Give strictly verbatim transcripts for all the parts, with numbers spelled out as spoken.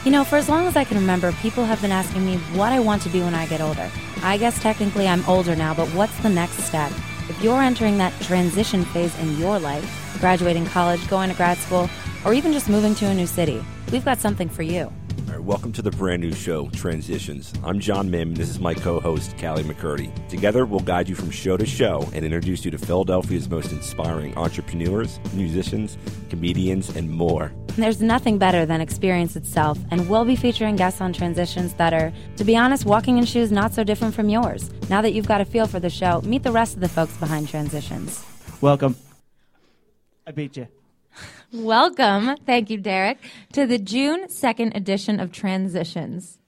You know, for as long as I can remember, people have been asking me what I want to be when I get older. I guess technically I'm older now, but what's the next step? If you're entering that transition phase in your life, graduating college, going to grad school, or even just moving to a new city, we've got something for you. All right, welcome to the brand new show, Transitions. I'm John Mim, and this is my co-host, Callie McCurdy. Together, we'll guide you from show to show and introduce you to Philadelphia's most inspiring entrepreneurs, musicians, comedians, and more. There's nothing better than experience itself, and we'll be featuring guests on transitions that are, to be honest, walking in shoes not so different from yours. Now that you've got a feel for the show, meet the rest of the folks behind Transitions. Welcome. I beat you. Welcome, thank you, Derek, to the June second edition of Transitions.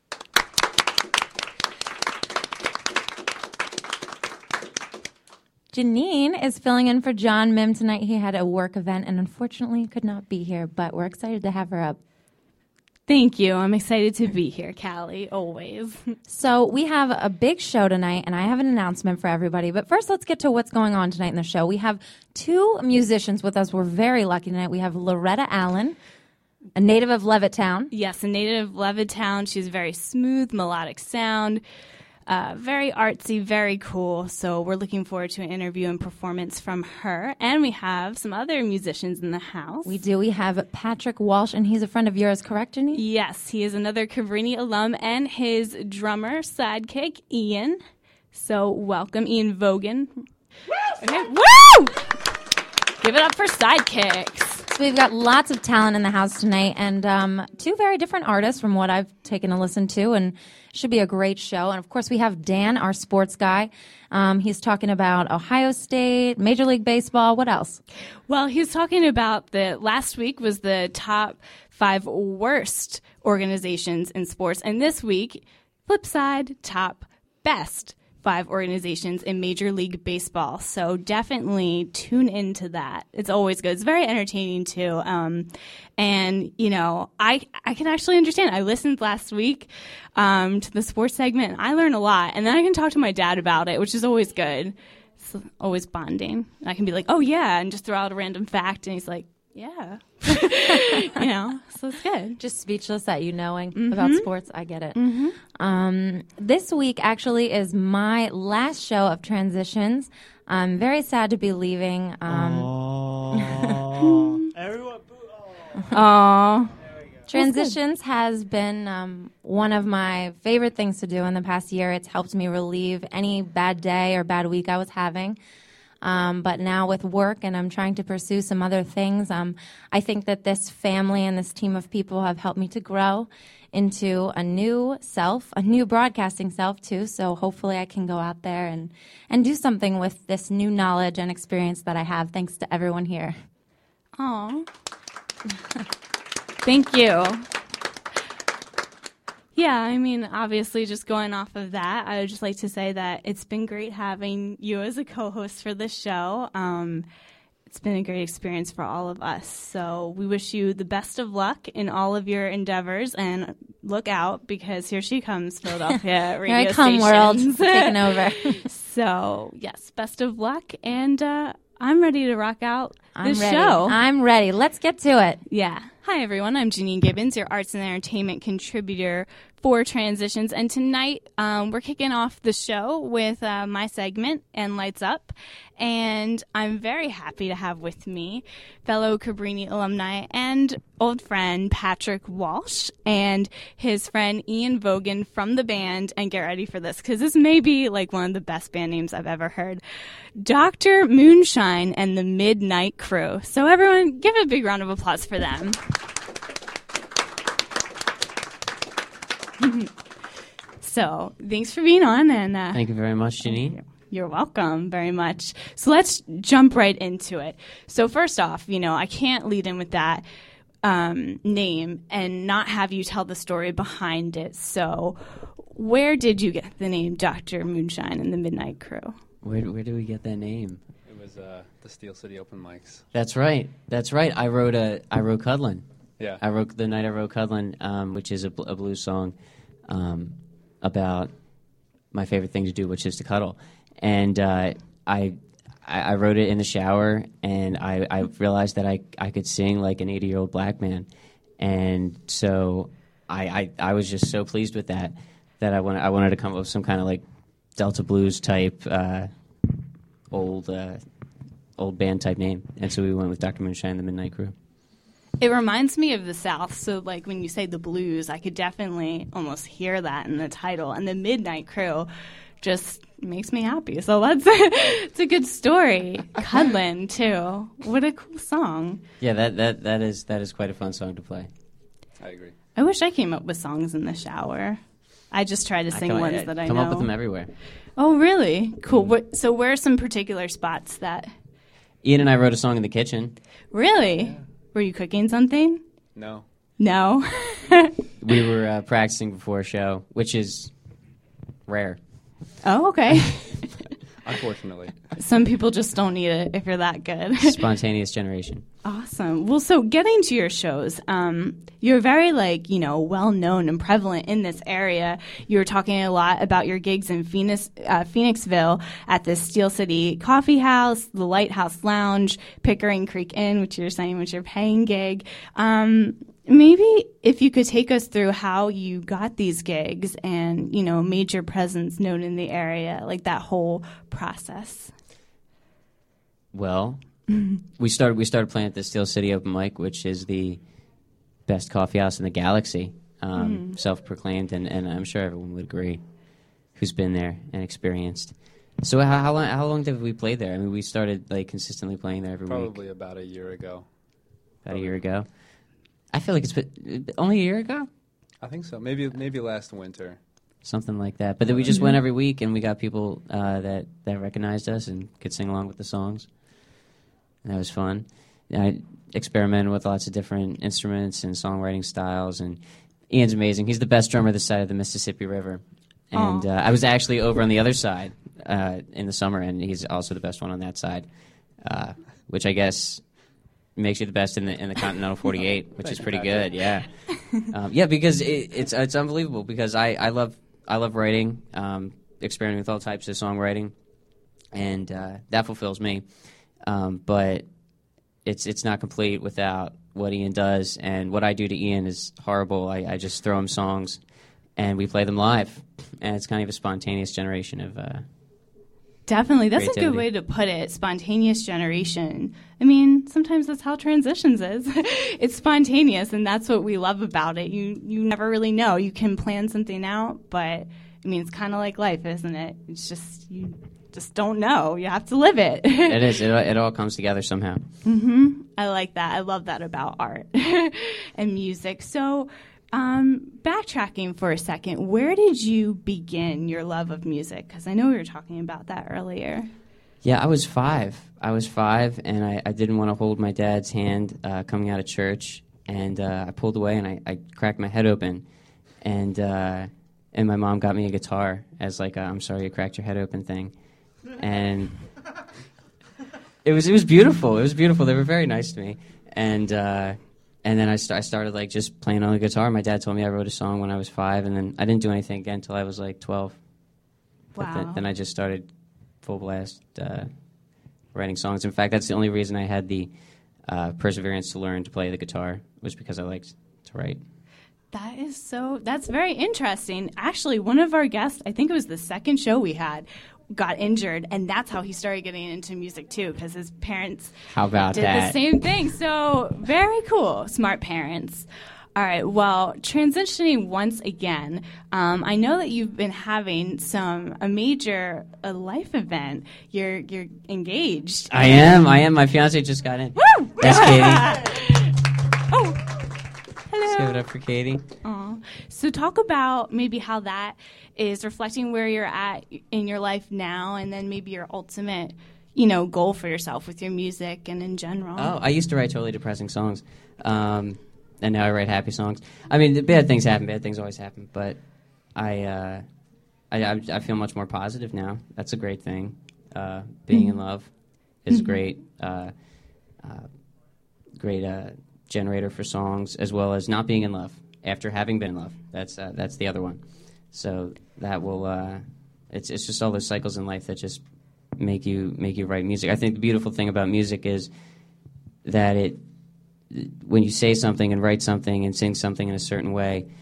Janine is filling in for John Mim tonight. He had a work event and unfortunately could not be here, but we're excited to have her up. Thank you. I'm excited to be here, Callie, always. So we have a big show tonight, and I have an announcement for everybody. But first, let's get to what's going on tonight in the show. We have two musicians with us. We're very lucky tonight. We have Loretta Allen, a native of Levittown. Yes, a native of Levittown. She's very smooth, melodic sound. Uh, very artsy, very cool. So we're looking forward to an interview and performance from her. And we have some other musicians in the house. We do. We have Patrick Walsh, and he's a friend of yours, correct, Janine? Yes, he is another Cabrini alum and his drummer sidekick, Ian. So welcome, Ian Vogan. Okay. Woo! Give it up for sidekicks. So we've got lots of talent in the house tonight, and um, two very different artists from what I've taken a listen to, and should be a great show. And of course, we have Dan, our sports guy. Um, he's talking about Ohio State, Major League Baseball. What else? Well, he's talking about the last week was the top five worst organizations in sports, and this week, flip side, top best five organizations in Major League Baseball. So definitely tune into that. It's always good. It's very entertaining too. Um, and you know, I I can actually understand. I listened last week um, to the sports segment, and I learned a lot. And then I can talk to my dad about it, which is always good. It's always bonding. I can be like, "Oh yeah," and just throw out a random fact, and he's like, "Yeah," you know. So it's good. Just speechless at you knowing Mm-hmm. about sports. I get it. Mm-hmm. Um, this week actually is my last show of Transitions. I'm very sad to be leaving. Um, Aww. Everyone, boo. Aww. Aww. Transitions has been um, one of my favorite things to do in the past year. It's helped me relieve any bad day or bad week I was having. Um, but now with work and I'm trying to pursue some other things, um, I think that this family and this team of people have helped me to grow into a new self, a new broadcasting self too. So hopefully I can go out there and, and do something with this new knowledge and experience that I have, thanks to everyone here. Aw. Thank you. Yeah, I mean, obviously, just going off of that, I would just like to say that it's been great having you as a co-host for this show. Um, it's been a great experience for all of us. So we wish you the best of luck in all of your endeavors, and look out, because here she comes, Philadelphia radio Here I come, stations. world, taking over. So, yes, best of luck, and uh, I'm ready to rock out I'm this ready. show. I'm ready. Let's get to it. Yeah. Hi, everyone. I'm Janine Gibbons, your arts and entertainment contributor for Transitions. And tonight, um, we're kicking off the show with uh, my segment, And Lights Up. And I'm very happy to have with me fellow Cabrini alumni and old friend Patrick Walsh and his friend Ian Vogan from the band. And get ready for this, because this may be like one of the best band names I've ever heard. Doctor Moonshine and the Midnight Crew. So everyone, give a big round of applause for them. So, thanks for being on. And uh, Thank you very much, Janine. You're welcome very much. So let's jump right into it. So first off, you know, I can't lead in with that um, name and not have you tell the story behind it. So where did you get the name Doctor Moonshine and the Midnight Crew? Where where do we get that name? It was uh, the Steel City Open Mics. That's right. That's right. I wrote a I wrote Cuddlin'. Yeah. I wrote the night I wrote Cuddlin', um, which is a, bl- a blues song um, about my favorite thing to do, which is to cuddle. And uh, I, I I wrote it in the shower, and I, I realized that I I could sing like an eighty-year-old black man, and so I, I, I was just so pleased with that that I wanted I wanted to come up with some kind of like Delta blues type uh, old uh, old band type name, and so we went with Doctor Moonshine and the Midnight Crew. It reminds me of the South, so like when you say the blues, I could definitely almost hear that in the title, and the Midnight Crew just makes me happy. So that's it's a good story. Cuddlin' too. What a cool song. Yeah, that, that, that is that is quite a fun song to play. I agree. I wish I came up with songs in the shower. I just try to sing I come, ones I, that I come know. up with them everywhere. Oh, really? Cool. What, so where are some particular spots that... Ian and I wrote a song in the kitchen. Really? Yeah. Were you cooking something? No. No. We were uh, practicing before a show, which is rare. Oh, okay. Unfortunately. Some people just don't need it if you're that good. Spontaneous generation. Awesome. Well, so getting to your shows, um, you're very, like, you know, well-known and prevalent in this area. You were talking a lot about your gigs in Phoenix, uh, Phoenixville at the Steel City Coffee House, the Lighthouse Lounge, Pickering Creek Inn, which you're saying was your paying gig. Um, maybe if you could take us through how you got these gigs and, you know, made your presence known in the area, like that whole process. Well, we started we started playing at the Steel City Open Mic, which is the best coffee house in the galaxy, um, mm. self-proclaimed, and, and I'm sure everyone would agree who's been there and experienced. So how, how long how long did we play there? I mean, we started like consistently playing there every Probably week. Probably about a year ago. About Probably. a year ago. I feel like it's been only a year ago. I think so. Maybe maybe last winter. Something like that. But then we just went every week, and we got people uh, that, that recognized us and could sing along with the songs. And that was fun. I experimented with lots of different instruments and songwriting styles. And Ian's amazing. He's the best drummer this side of the Mississippi River. And uh, I was actually over on the other side uh, in the summer, and he's also the best one on that side, uh, which I guess makes you the best in the in the Continental forty-eight, which is pretty good. Yeah, um, yeah, because it, it's it's unbelievable. Because I, I love I love writing, um, experimenting with all types of songwriting, and uh, that fulfills me. Um, but it's it's not complete without what Ian does, and what I do to Ian is horrible. I, I just throw him songs, and we play them live, and it's kind of a spontaneous generation of. Uh, Definitely. That's creativity. A good way to put it. Spontaneous generation. I mean, sometimes that's how transitions is. It's spontaneous, and that's what we love about it. You you never really know. You can plan something out, but I mean, it's kind of like life, isn't it? It's just you just don't know. You have to live it. It is. It, it all comes together somehow. Mm-hmm. I like that. I love that about art and music. So, Um, backtracking for a second, where did you begin your love of music? Because I know we were talking about that earlier. Yeah, I was five. I was five, and I, I didn't want to hold my dad's hand uh, coming out of church, and uh, I pulled away, and I, I cracked my head open, and uh, and my mom got me a guitar as like a, I'm sorry you cracked your head open thing, and it was it was beautiful. It was beautiful. They were very nice to me, and. Uh, And then I, st- I started like just playing on the guitar. My dad told me I wrote a song when I was five, and then I didn't do anything again until I was like twelve. Wow. But th- then I just started full blast uh, writing songs. In fact, that's the only reason I had the uh, perseverance to learn to play the guitar, was because I liked to write. That is so, that's very interesting. Actually, one of our guests, I think it was the second show we had, got injured, and that's how he started getting into music too, because his parents How about did that? the same thing. So very cool, smart parents. All right, well, transitioning once again, um, I know that you've been having some a major a life event. You're you're engaged. I am. I am. My fiance just got in. Woo! That's Katie. Oh, hello. Let's give it up for Katie. Aw. So talk about maybe how that is reflecting where you're at in your life now, and then maybe your ultimate, you know, goal for yourself with your music and in general. Oh, I used to write totally depressing songs, um, and now I write happy songs. I mean, the bad things happen. Bad things always happen, but I, uh, I, I, I feel much more positive now. That's a great thing. Uh, being mm-hmm. in love is mm-hmm. great. Uh, uh, great uh, generator for songs, as well as not being in love after having been in love. That's uh, that's the other one. So that will, uh, it's it's just all those cycles in life that just make you make you write music. I think the beautiful thing about music is that it, when you say something and write something and sing something in a certain way,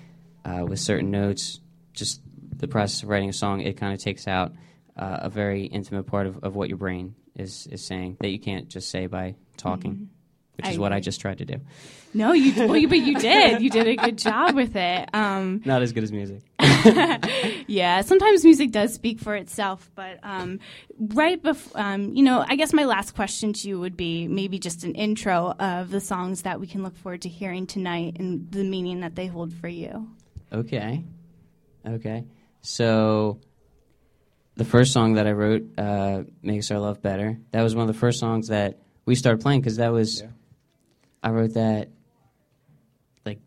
uh, with certain notes, just the process of writing a song, it kind of takes out uh, a very intimate part of, of what your brain is, is saying that you can't just say by talking, mm-hmm. which I is what agree. I just tried to do. No, you, well, you, but you did. You did a good job with it. Um, Not as good as music. yeah, sometimes music does speak for itself, but um, right before, um, you know, I guess my last question to you would be maybe just an intro of the songs that we can look forward to hearing tonight and the meaning that they hold for you. Okay. Okay. So the first song that I wrote, uh, Makes Our Love Better, that was one of the first songs that we started playing because that was, yeah. I wrote that, like,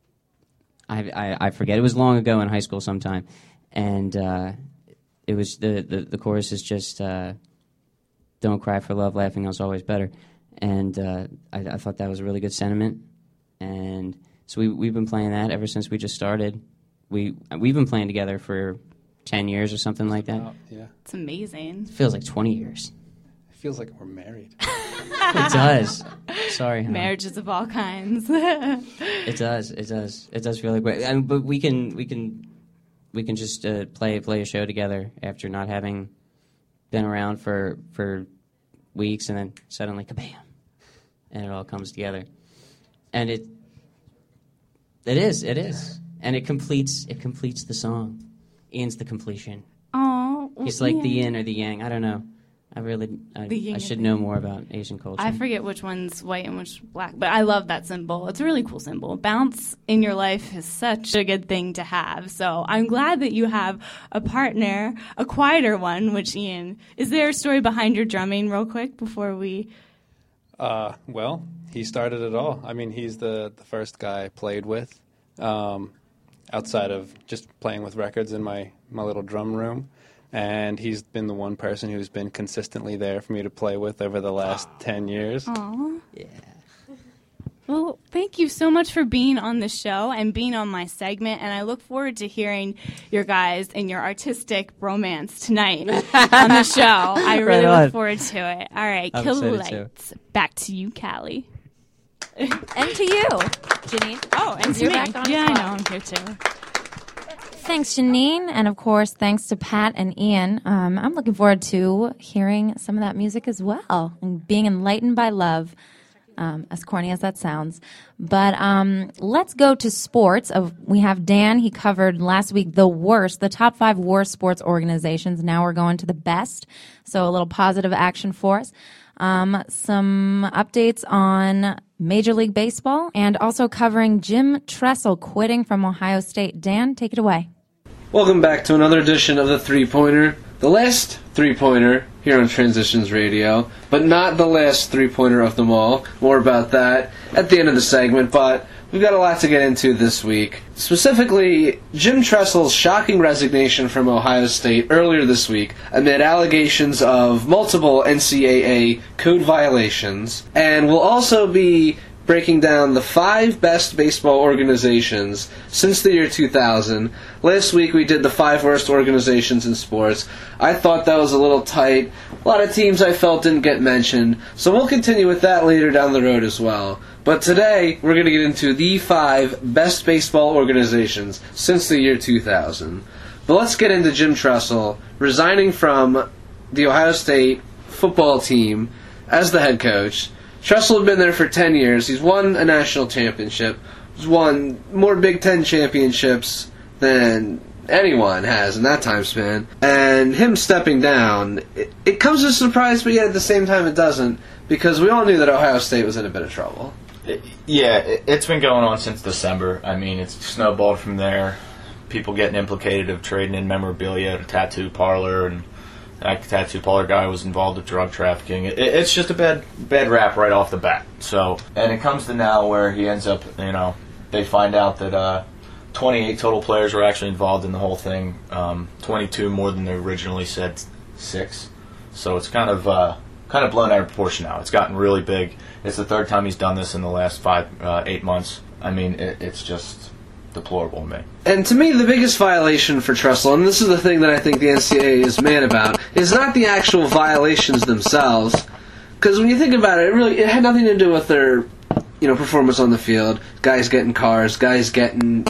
I, I I forget, it was long ago in high school sometime, and uh, it was, the, the, the chorus is just, uh, don't cry for love, laughing is always better, and uh, I, I thought that was a really good sentiment, and so we, we've been playing that ever since we just started. We, we've been playing together for ten years or something like that. Oh, yeah. It's amazing. It feels like twenty years. It feels like we're married. It does. Sorry, huh? Marriages of all kinds. It does. It does. It does feel like. I mean, but we can we can we can just uh, play play a show together after not having been around for for weeks, and then suddenly kabam, and it all comes together, and it it is it is, and it completes it completes the song. Ian's the completion. Oh, he's like Ian. the yin or the yang. I don't know. I really, I, I should know more about Asian culture. I forget which one's white and which black, but I love that symbol. It's a really cool symbol. Bounce in your life is such a good thing to have. So I'm glad that you have a partner, a quieter one, which Ian, is there a story behind your drumming real quick before we? Uh, well, he started it all. I mean, he's the, the first guy I played with, um, outside of just playing with records in my, my little drum room. And he's been the one person who's been consistently there for me to play with over the last ten years. Aww. Yeah. Well, thank you so much for being on the show and being on my segment. And I look forward to hearing your guys and your artistic romance tonight on the show. I really Right on. look forward to it. All right, I'm kill the excited lights. Back to you, Callie. And to you, Janine. Oh, and to you're me. back on Yeah, as I well. know. I'm here too. Thanks, Janine. And of course, thanks to Pat and Ian. Um, I'm looking forward to hearing some of that music as well and being enlightened by love, um, as corny as that sounds. But um, let's go to sports. Of We have Dan. He covered last week the worst, the top five worst sports organizations. Now we're going to the best. So a little positive action for us. Um, some updates on Major League Baseball and also covering Jim Tressel quitting from Ohio State. Dan, take it away. Welcome back to another edition of the Three Pointer, the last Three Pointer here on Transitions Radio, but not the last Three Pointer of them all. More about that at the end of the segment, but we've got a lot to get into this week. Specifically, Jim Tressel's shocking resignation from Ohio State earlier this week amid allegations of multiple N C double A code violations, and we'll also be breaking down the five best baseball organizations since the year two thousand. Last week we did the five worst organizations in sports. I thought that was a little tight. A lot of teams I felt didn't get mentioned, so we'll continue with that later down the road as well. But today we're going to get into the five best baseball organizations since the year two thousand. But let's get into Jim Tressel resigning from the Ohio State football team as the head coach. Tressel had been there for ten years. He's won a national championship. He's won more Big Ten championships than anyone has in that time span. And him stepping down, it, it comes as a surprise, but yet at the same time it doesn't, because we all knew that Ohio State was in a bit of trouble. It, yeah, it, it's been going on since December. I mean, it's snowballed from there. People getting implicated of trading in memorabilia at a tattoo parlor, and that tattoo parlor guy was involved with drug trafficking. It, it's just a bad bad rap right off the bat. So, and it comes to now where he ends up, you know, they find out that uh, twenty-eight total players were actually involved in the whole thing. Um, twenty-two more than they originally said, six. So it's kind of uh, kind of blown out of proportion now. It's gotten really big. It's the third time he's done this in the last five, uh, eight months. I mean, it, it's just deplorable to me. And to me, the biggest violation for Tressel, and this is the thing that I think the N C double A is mad about, is not the actual violations themselves. Because when you think about it, it really it had nothing to do with their, you know, performance on the field. Guys getting cars, guys getting, you know, free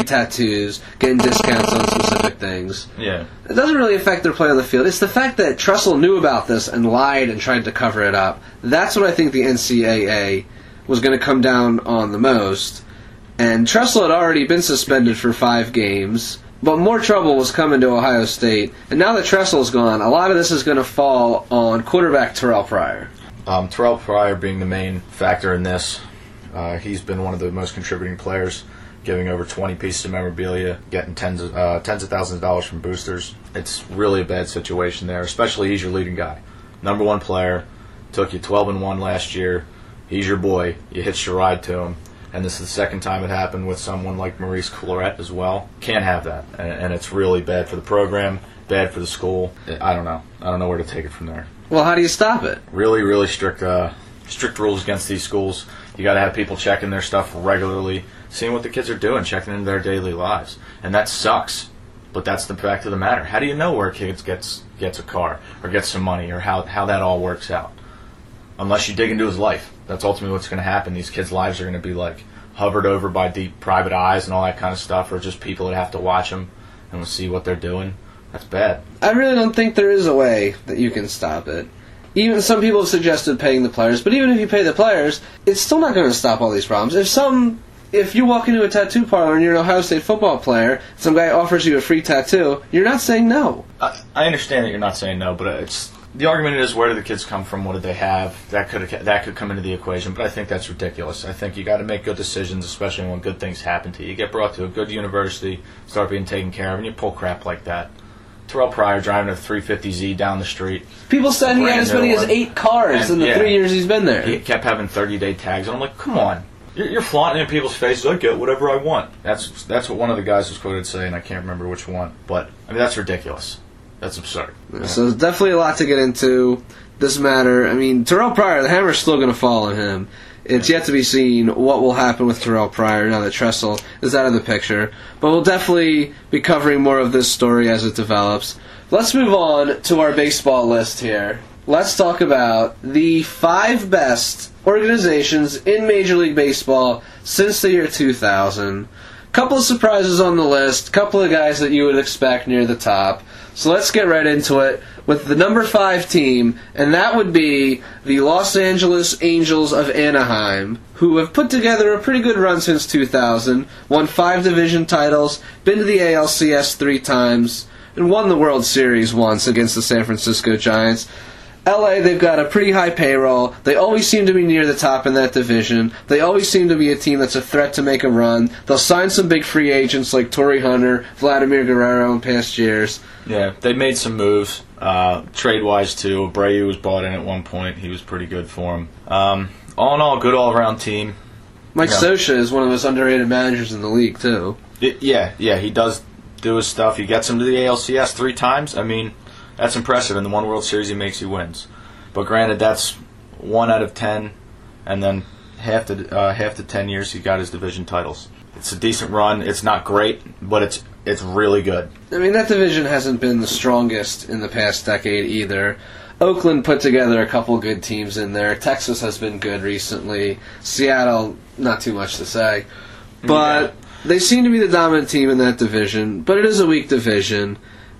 free tattoos, getting discounts on specific things. Yeah. It doesn't really affect their play on the field. It's the fact that Tressel knew about this and lied and tried to cover it up. That's what I think the N C double A was going to come down on the most. And Tressel had already been suspended for five games, but more trouble was coming to Ohio State. And now that Tressel's gone, a lot of this is going to fall on quarterback Terrell Pryor. Um, Terrell Pryor being the main factor in this. Uh, he's been one of the most contributing players, giving over twenty pieces of memorabilia, getting tens of, uh, tens of thousands of dollars from boosters. It's really a bad situation there, especially he's your leading guy. Number one player, took you twelve and one last year. He's your boy. You hitched your ride to him. And this is the second time it happened with someone like Maurice Clarett as well. Can't have that. And, and it's really bad for the program, bad for the school. I don't know. I don't know where to take it from there. Well, how do you stop it? Really, really strict uh, strict rules against these schools. You got to have people checking their stuff regularly, seeing what the kids are doing, checking into their daily lives. And that sucks. But that's the fact of the matter. How do you know where a kid gets gets a car or gets some money or how, how that all works out? Unless you dig into his life. That's ultimately what's going to happen. These kids' lives are going to be like hovered over by deep private eyes and all that kind of stuff, or just people that have to watch them and will see what they're doing. That's bad. I really don't think there is a way that you can stop it. Even some people have suggested paying the players, but even if you pay the players, it's still not going to stop all these problems. If some, if you walk into a tattoo parlor and you're an Ohio State football player, some guy offers you a free tattoo, you're not saying no. I, I understand that you're not saying no, but it's the argument is, where do the kids come from? What did they have? That could that could come into the equation, but I think that's ridiculous. I think you got to make good decisions, especially when good things happen to you. You get brought to a good university, start being taken care of, and you pull crap like that. Terrell Pryor driving a three fifty Z down the street. People said he had as many as eight cars in the yeah, three years he's been there. He kept having thirty-day tags, and I'm like, come on. You're, you're flaunting in people's faces. I get whatever I want. That's that's what one of the guys was quoted saying. I can't remember which one, but I mean that's ridiculous. That's absurd. Yeah. So there's definitely a lot to get into this matter. I mean, Terrell Pryor, the hammer's still going to fall on him. It's yet to be seen what will happen with Terrell Pryor now that Tressel is out of the picture. But we'll definitely be covering more of this story as it develops. Let's move on to our baseball list here. Let's talk about the five best organizations in Major League Baseball since the year two thousand. Couple of surprises on the list, couple of guys that you would expect near the top. So let's get right into it with the number five team, and that would be the Los Angeles Angels of Anaheim, who have put together a pretty good run since two thousand, won five division titles, been to the A L C S three times, and won the World Series once against the San Francisco Giants. L A, they've got a pretty high payroll. They always seem to be near the top in that division. They always seem to be a team that's a threat to make a run. They'll sign some big free agents like Torrey Hunter, Vladimir Guerrero in past years. Yeah, they made some moves, uh, trade-wise too. Abreu was bought in at one point. He was pretty good for him. Um, all in all, good all-around team. Mike yeah. Scioscia is one of the most underrated managers in the league, too. It, yeah, yeah, he does do his stuff. He gets him to the A L C S three times. I mean, that's impressive. In the one World Series he makes, he wins. But granted, that's one out of ten, and then half the uh, half the ten years he got his division titles. It's a decent run. It's not great, but it's it's really good. I mean, that division hasn't been the strongest in the past decade either. Oakland put together a couple good teams in there. Texas has been good recently. Seattle, not too much to say. But yeah. They seem to be the dominant team in that division, but it is a weak division,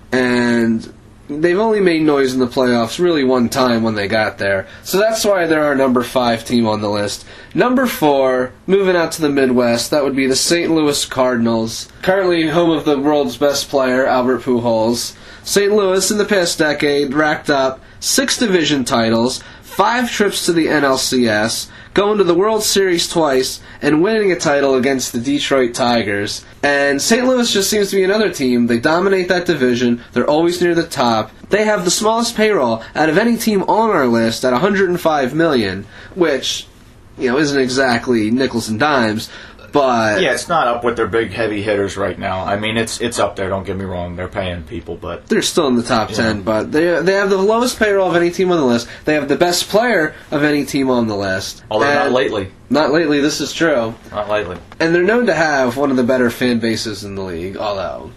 and they've only made noise in the playoffs really one time when they got there. So that's why they're our number five team on the list. Number four, moving out to the Midwest, that would be the Saint Louis Cardinals. Currently home of the world's best player, Albert Pujols. Saint Louis, in the past decade, racked up six division titles, five trips to the N L C S, going to the World Series twice, and winning a title against the Detroit Tigers. And Saint Louis just seems to be another team. They dominate that division. They're always near the top. They have the smallest payroll out of any team on our list at one hundred five million dollars, which, you know, isn't exactly nickels and dimes. But yeah, it's not up with their big heavy hitters right now. I mean, it's it's up there. Don't get me wrong; they're paying people, but they're still in the top yeah. ten. But they they have the lowest payroll of any team on the list. They have the best player of any team on the list. Although and not lately. Not lately. This is true. Not lately. And they're known to have one of the better fan bases in the league. Although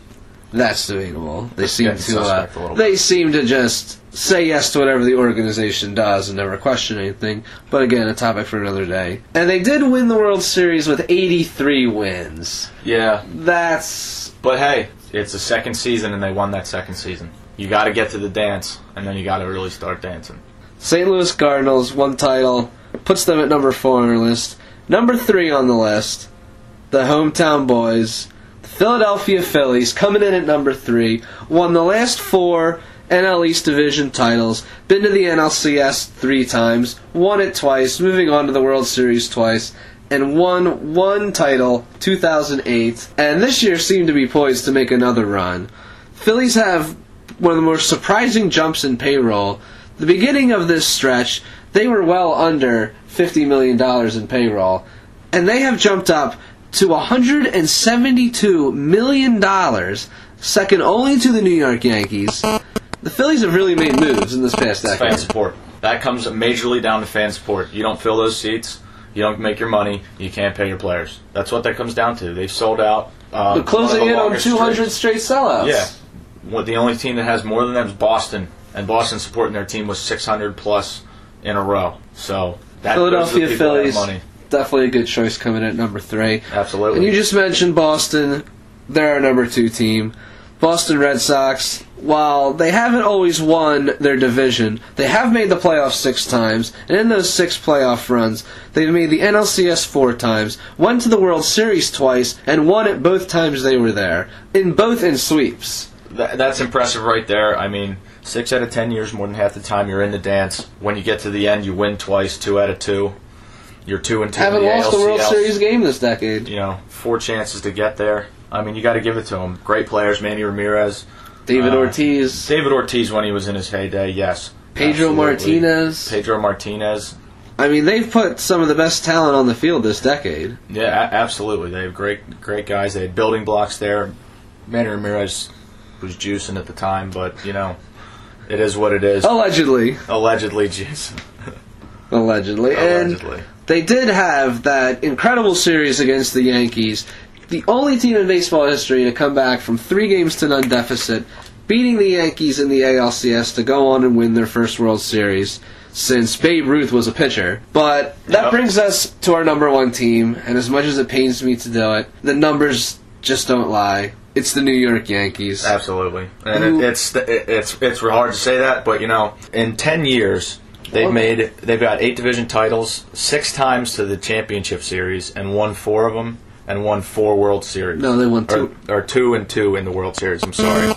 That's debatable. They It's seem getting to uh, suspect a little they bit. seem to just say yes to whatever the organization does and never question anything. But again, a topic for another day. And they did win the World Series with eighty-three wins. Yeah, That's but hey, it's the second season, and they won that second season. You got to get to the dance, and then you got to really start dancing. Saint Louis Cardinals, one title, puts them at number four on our list. Number three on the list, the hometown boys, the Philadelphia Phillies, coming in at number three, won the last four N L East Division titles, been to the N L C S three times, won it twice, moving on to the World Series twice, and won one title, two thousand eight, and this year seemed to be poised to make another run. Phillies have one of the more surprising jumps in payroll. The beginning of this stretch, they were well under fifty million dollars in payroll, and they have jumped up to one hundred seventy-two million dollars, second only to the New York Yankees. The Phillies have really made moves in this past It's decade. fan support. That comes majorly down to fan support. You don't fill those seats, you don't make your money, you can't pay your players. That's what that comes down to. They've sold out. Um, They're closing one of the in on longest two hundred streaks. straight sellouts. Yeah. Well, the only team that has more than them is Boston, and Boston supporting their team was six hundred plus in a row. So that Philadelphia those are the people that have Phillies, money. definitely a good choice coming in at number three. Absolutely. And you just mentioned Boston. They're our number two team. Boston Red Sox, while they haven't always won their division, they have made the playoffs six times, and in those six playoff runs, they've made the N L C S four times, went to the World Series twice, and won it both times they were there, in both in sweeps. That, that's impressive right there. I mean, six out of ten years, more than half the time, you're in the dance. When you get to the end, you win twice, two out of two. You're two and two. Haven't in the lost the World A L C S. Series game this decade. You know, four chances to get there. I mean, you got to give it to them. Great players, Manny Ramirez, David Uh, Ortiz, David Ortiz when he was in his heyday. Yes, Pedro absolutely. Martinez. Pedro Martinez. I mean, they've put some of the best talent on the field this decade. Yeah, a- absolutely. They have great, great guys. They had building blocks there. Manny Ramirez was juicing at the time, but you know, it is what it is. Allegedly. Allegedly juicing. Allegedly. Allegedly. And they did have that incredible series against the Yankees. The only team in baseball history to come back from three games to none deficit, beating the Yankees in the A L C S to go on and win their first World Series since Babe Ruth was a pitcher. But that Yep. brings us to our number one team, and as much as it pains me to do it, the numbers just don't lie. It's the New York Yankees. Absolutely, and Who- it, it's it, it's it's real hard to say that, but you know, in ten years, they've Well- made they've got eight division titles, six times to the championship series, and won four of them, and won four World Series. No, they won two. or, or two and two in the World Series. I'm sorry.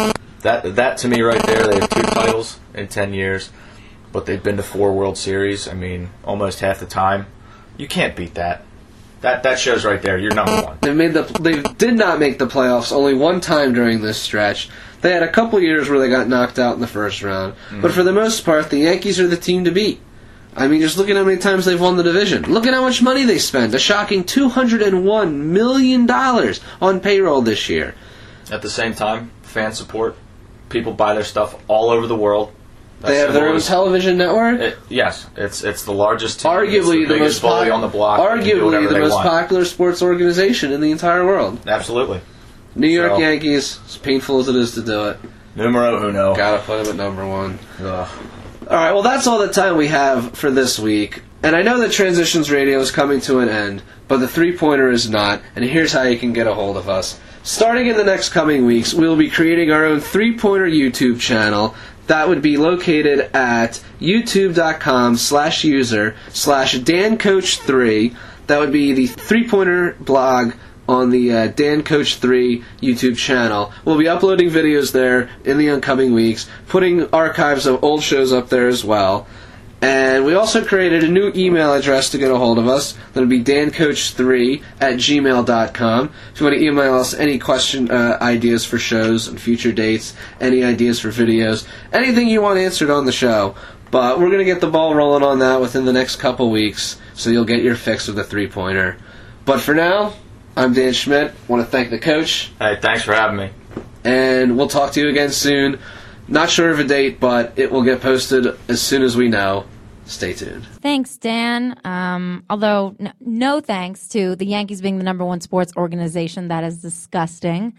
That that to me right there, they have two titles in ten years, but they've been to four World Series. I mean, almost half the time. You can't beat that. That that shows right there. You're number one. They made the. They did not make the playoffs only one time during this stretch. They had a couple years where they got knocked out in the first round, but for the most part, the Yankees are the team to beat. I mean, just look at how many times they've won the division. Look at how much money they spent. A shocking two hundred one million dollars on payroll this year. At the same time, fan support. People buy their stuff all over the world. They have their own television network. It, yes, it's it's the largest team. It's Arguably the, biggest most bully pop- on the block. They can do Arguably whatever the they most want. popular sports organization in the entire world. Absolutely. New York So- Yankees. As painful as it is to do it, Numero uno. gotta put them at number one. Ugh. All right, well, that's all the time we have for this week. And I know that Transitions Radio is coming to an end, but the three-pointer is not, and here's how you can get a hold of us. Starting in the next coming weeks, we'll be creating our own three-pointer YouTube channel. That would be located at youtube.com slash user slash dancoach3. That would be the three-pointer blog on the uh, Dan Coach three YouTube channel. We'll be uploading videos there in the upcoming weeks, putting archives of old shows up there as well. And we also created a new email address to get a hold of us. That'll be dancoach three at gmail dot com. If you want to email us any question, uh, ideas for shows and future dates, any ideas for videos, anything you want answered on the show. But we're going to get the ball rolling on that within the next couple weeks, so you'll get your fix of the three-pointer. But for now, I'm Dan Schmidt. Want to thank the coach. Hey, thanks for having me. And we'll talk to you again soon. Not sure of a date, but it will get posted as soon as we know. Stay tuned. Thanks, Dan. Um, although, n- no thanks to the Yankees being the number one sports organization. That is disgusting.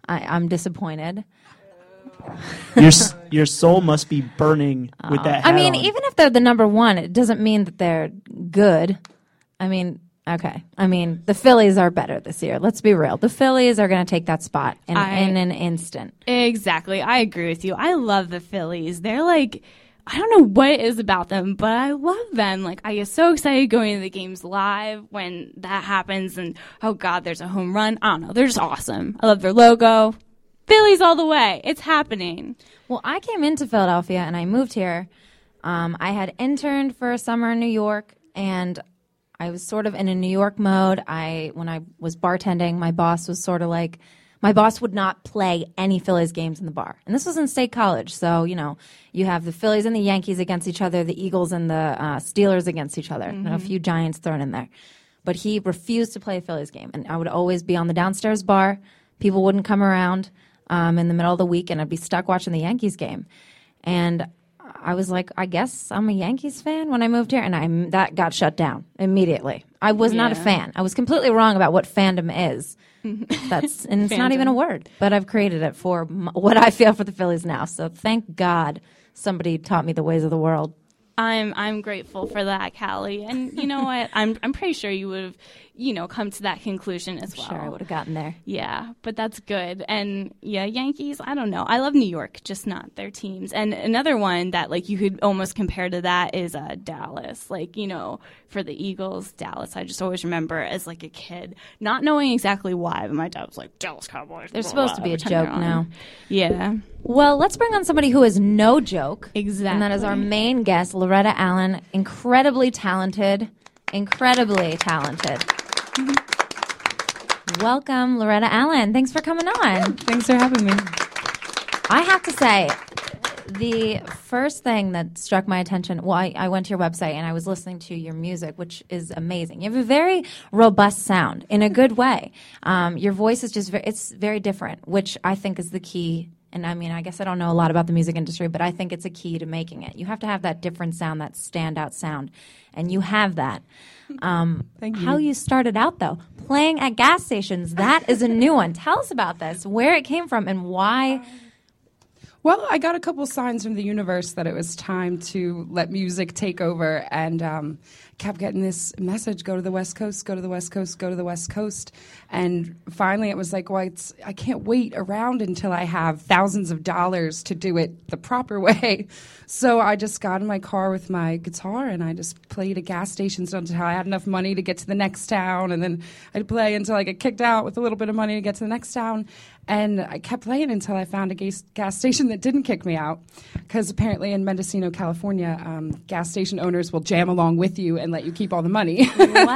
I, I'm disappointed. Your s- your soul must be burning with that hat I mean, on. even if they're the number one, it doesn't mean that they're good. I mean, okay. I mean, the Phillies are better this year. Let's be real. The Phillies are going to take that spot in, I- in an instant. Exactly. I agree with you. I love the Phillies. They're like, I don't know what it is about them, but I love them. Like, I get so excited going to the games live when that happens and, oh, God, there's a home run. I don't know. They're just awesome. I love their logo. Phillies all the way. It's happening. Well, I came into Philadelphia and I moved here. Um, I had interned for a summer in New York, and I was sort of in a New York mode. I when I was bartending, my boss was sort of like, my boss would not play any Phillies games in the bar. And this was in State College, so, you know, you have the Phillies and the Yankees against each other, the Eagles and the uh, Steelers against each other, and a few Giants thrown in there. But he refused to play a Phillies game, and I would always be on the downstairs bar. People wouldn't come around um, in the middle of the week, and I'd be stuck watching the Yankees game. And I was like, I guess I'm a Yankees fan when I moved here, and I that got shut down immediately. I was not a Yeah. fan. I was completely wrong about what fandom is. That's and it's not even a word, but I've created it for m- what I feel for the Phillies now. So thank God somebody taught me the ways of the world. I'm I'm grateful for that, Callie. And you know what? I'm I'm pretty sure you would have, you know, come to that conclusion as well. Sure, I would have gotten there. Yeah, but that's good. And yeah, Yankees, I don't know. I love New York, just not their teams. And another one that like you could almost compare to that is uh, Dallas. Like, you know, for the Eagles, Dallas, I just always remember as like a kid, not knowing exactly why, but my dad was like, Dallas Cowboys. They're blah, supposed blah, to be a every time joke they're on. now. Yeah. Well, let's bring on somebody who is no joke. Exactly. And that is our main guest, Loretta Allen. Incredibly talented. Incredibly talented. Welcome, Loretta Allen. Thanks for coming on. Thanks for having me. I have to say, the first thing that struck my attention, well, I, I went to your website and I was listening to your music, which is amazing. You have a very robust sound in a good way. Um, your voice is just, very, it's very different, which I think is the key. And I mean, I guess I don't know a lot about the music industry, but I think it's a key to making it. You have to have that different sound, that standout sound. And you have that. Um, Thank you. How you started out, though, playing at gas stations, that is a new one. Tell us about this, where it came from, and why. Well, I got a couple signs from the universe that it was time to let music take over, and um, kept getting this message: go to the West Coast, go to the West Coast, go to the West Coast. And finally, it was like, well, it's, I can't wait around until I have thousands of dollars to do it the proper way. So I just got in my car with my guitar, and I just played at gas stations until I had enough money to get to the next town, and then I'd play until I get kicked out with a little bit of money to get to the next town. And I kept playing until I found a gas, gas station that didn't kick me out, because apparently in Mendocino, California, um, gas station owners will jam along with you and let you keep all the money.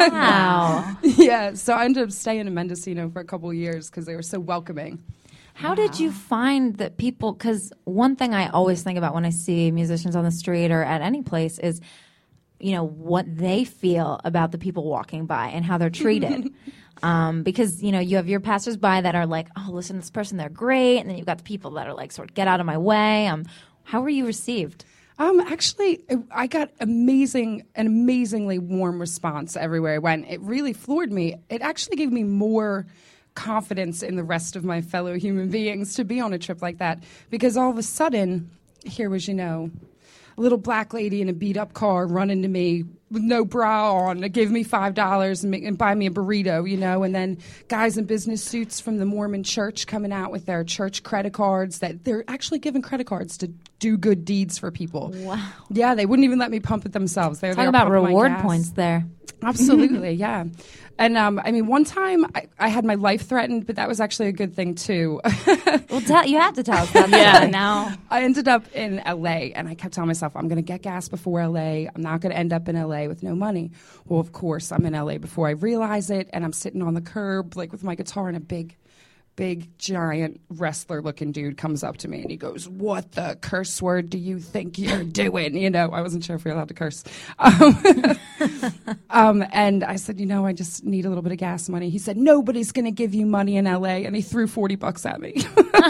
Wow. Yeah, so I ended up staying in Mendocino for a couple of years because they were so welcoming. How did you find that people, because one thing I always think about when I see musicians on the street or at any place is, you know, what they feel about the people walking by and how they're treated. Um, because, you know, you have your passersby that are like, oh, listen to this person, they're great. And then you've got the people that are like, sort of, get out of my way. Um, how were you received? Um, actually, I got amazing, an amazingly warm response everywhere I went. It really floored me. It actually gave me more confidence in the rest of my fellow human beings to be on a trip like that, because all of a sudden, here was, you know, a little black lady in a beat-up car running to me with no bra on to give me five dollars and, and buy me a burrito, you know, and then guys in business suits from the Mormon church coming out with their church credit cards that they're actually giving credit cards to do good deeds for people. Wow. Yeah, they wouldn't even let me pump it themselves. They were Talk there about pumping my reward gas. points there. Absolutely, yeah. And um, I mean, one time I, I had my life threatened, but that was actually a good thing too. Well, tell, you have to tell us about Yeah, that. now. I ended up in L A, and I kept telling myself, I'm going to get gas before L A. I'm not going to end up in L A with no money. Well, of course, I'm in L A before I realize it, and I'm sitting on the curb, like with my guitar, and a big, big, giant wrestler-looking dude comes up to me, and he goes, "What the curse word do you think you're doing?" You know, I wasn't sure if we were allowed to curse. Um, um, and I said, you know, I just need a little bit of gas money. He said, nobody's going to give you money in L A, and he threw forty bucks at me.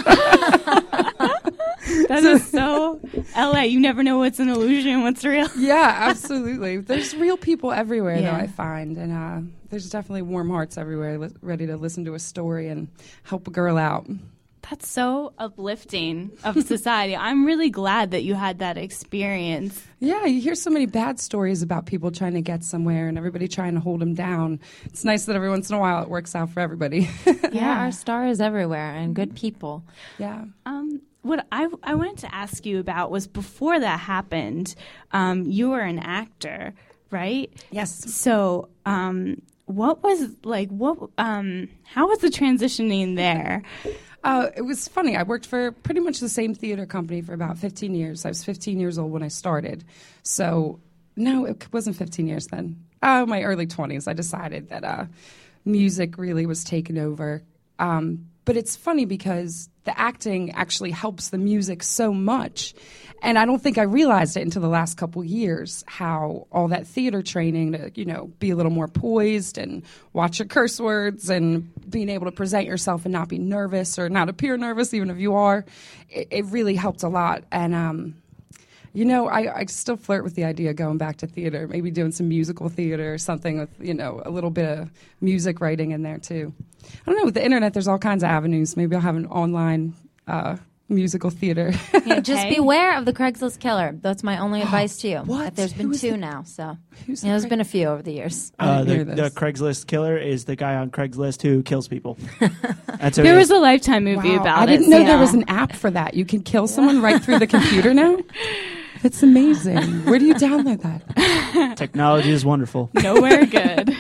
That is so L A. You never know what's an illusion, what's real. Yeah, absolutely. There's real people everywhere, Yeah. though, I find. And uh, there's definitely warm hearts everywhere li- ready to listen to a story and help a girl out. That's so uplifting of society. I'm really glad that you had that experience. Yeah, you hear so many bad stories about people trying to get somewhere and everybody trying to hold them down. It's nice that every once in a while it works out for everybody. Yeah, our star is everywhere and good people. Yeah. Um, what I, I wanted to ask you about was before that happened, um, you were an actor, right? Yes. So um, what was, like, what? Um, how was the transitioning there? Uh, it was funny. I worked for pretty much the same theater company for about fifteen years. I was fifteen years old when I started. So, no, it wasn't fifteen years then. Uh, my early twenties, I decided that uh, music really was taken over. Um, but it's funny because the acting actually helps the music so much. And I don't think I realized it until the last couple years, how all that theater training to, you know, be a little more poised and watch your curse words and being able to present yourself and not be nervous or not appear nervous, even if you are, it, it really helped a lot. And, um, you know, I, I still flirt with the idea of going back to theater, maybe doing some musical theater or something with, you know, a little bit of music writing in there, too. I don't know. With the internet, there's all kinds of avenues. Maybe I'll have an online uh musical theater. Yeah, just Okay. beware of the Craigslist killer. That's my only advice to you. What? There's been Who is two the- now, so Who's yeah, the there's Craig- been a few over the years. I Uh, didn't the, hear the this. Craigslist killer is the guy on Craigslist who kills people. That's who There he was is. a Lifetime movie Wow, about I it. didn't know there Yeah. was an app for that. You can kill someone right through the computer now? That's amazing. Where do you download that? Technology is wonderful. Nowhere good.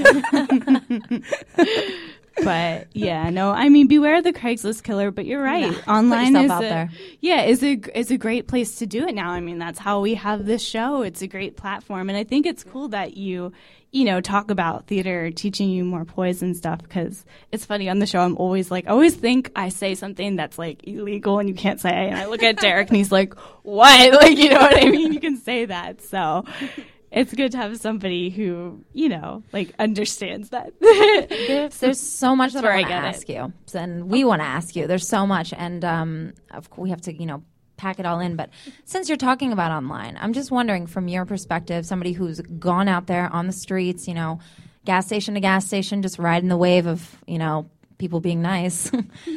But yeah, no, I mean, beware the Craigslist killer. But you're right, Yeah. online Put yourself is out a, there. yeah is a is a great place to do it now. I mean, that's how we have this show. It's a great platform, and I think it's cool that you you know talk about theater, teaching you more poise and stuff. Because it's funny on the show, I'm always like, I always think I say something that's like illegal and you can't say, and I look at Derek and he's like, what? Like, you know what I mean? You can say that, so. It's good to have somebody who, you know, like understands that. There's, there's so much that That's where I I want to get it. ask you, and we want to ask you. There's so much, and um, of course we have to, you know, pack it all in. But since you're talking about online, I'm just wondering, from your perspective, somebody who's gone out there on the streets, you know, gas station to gas station, just riding the wave of, you know, people being nice.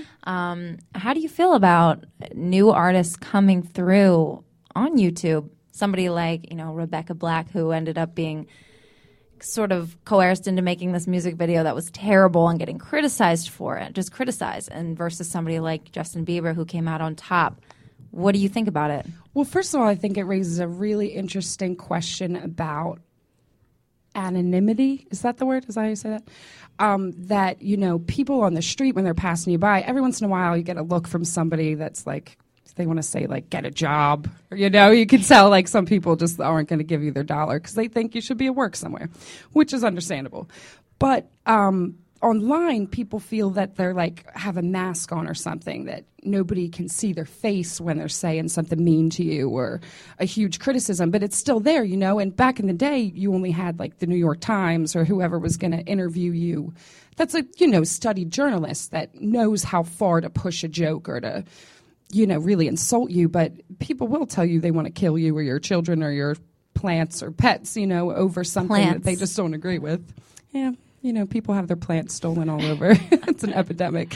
um, how do you feel about new artists coming through on YouTube? Somebody like, you know, Rebecca Black, who ended up being sort of coerced into making this music video that was terrible and getting criticized for it, just criticized, and versus somebody like Justin Bieber, who came out on top. What do you think about it? Well, first of all, I think it raises a really interesting question about anonymity. Is that the word? Is that how you say that? Um, that, you know, people on the street, when they're passing you by, every once in a while you get a look from somebody that's like, they want to say, like, get a job. Or, you know, you can tell, like, some people just aren't going to give you their dollar because they think you should be at work somewhere, which is understandable. But um, online, people feel that they're, like, have a mask on or something, that nobody can see their face when they're saying something mean to you or a huge criticism. But it's still there, you know. And back in the day, you only had, like, the New York Times or whoever was going to interview you. That's a, you know, studied journalist that knows how far to push a joke or to, you know, really insult you, but people will tell you they want to kill you or your children or your plants or pets, you know, over something Plants. that they just don't agree with. Yeah, you know, people have their plants stolen all over. It's an epidemic.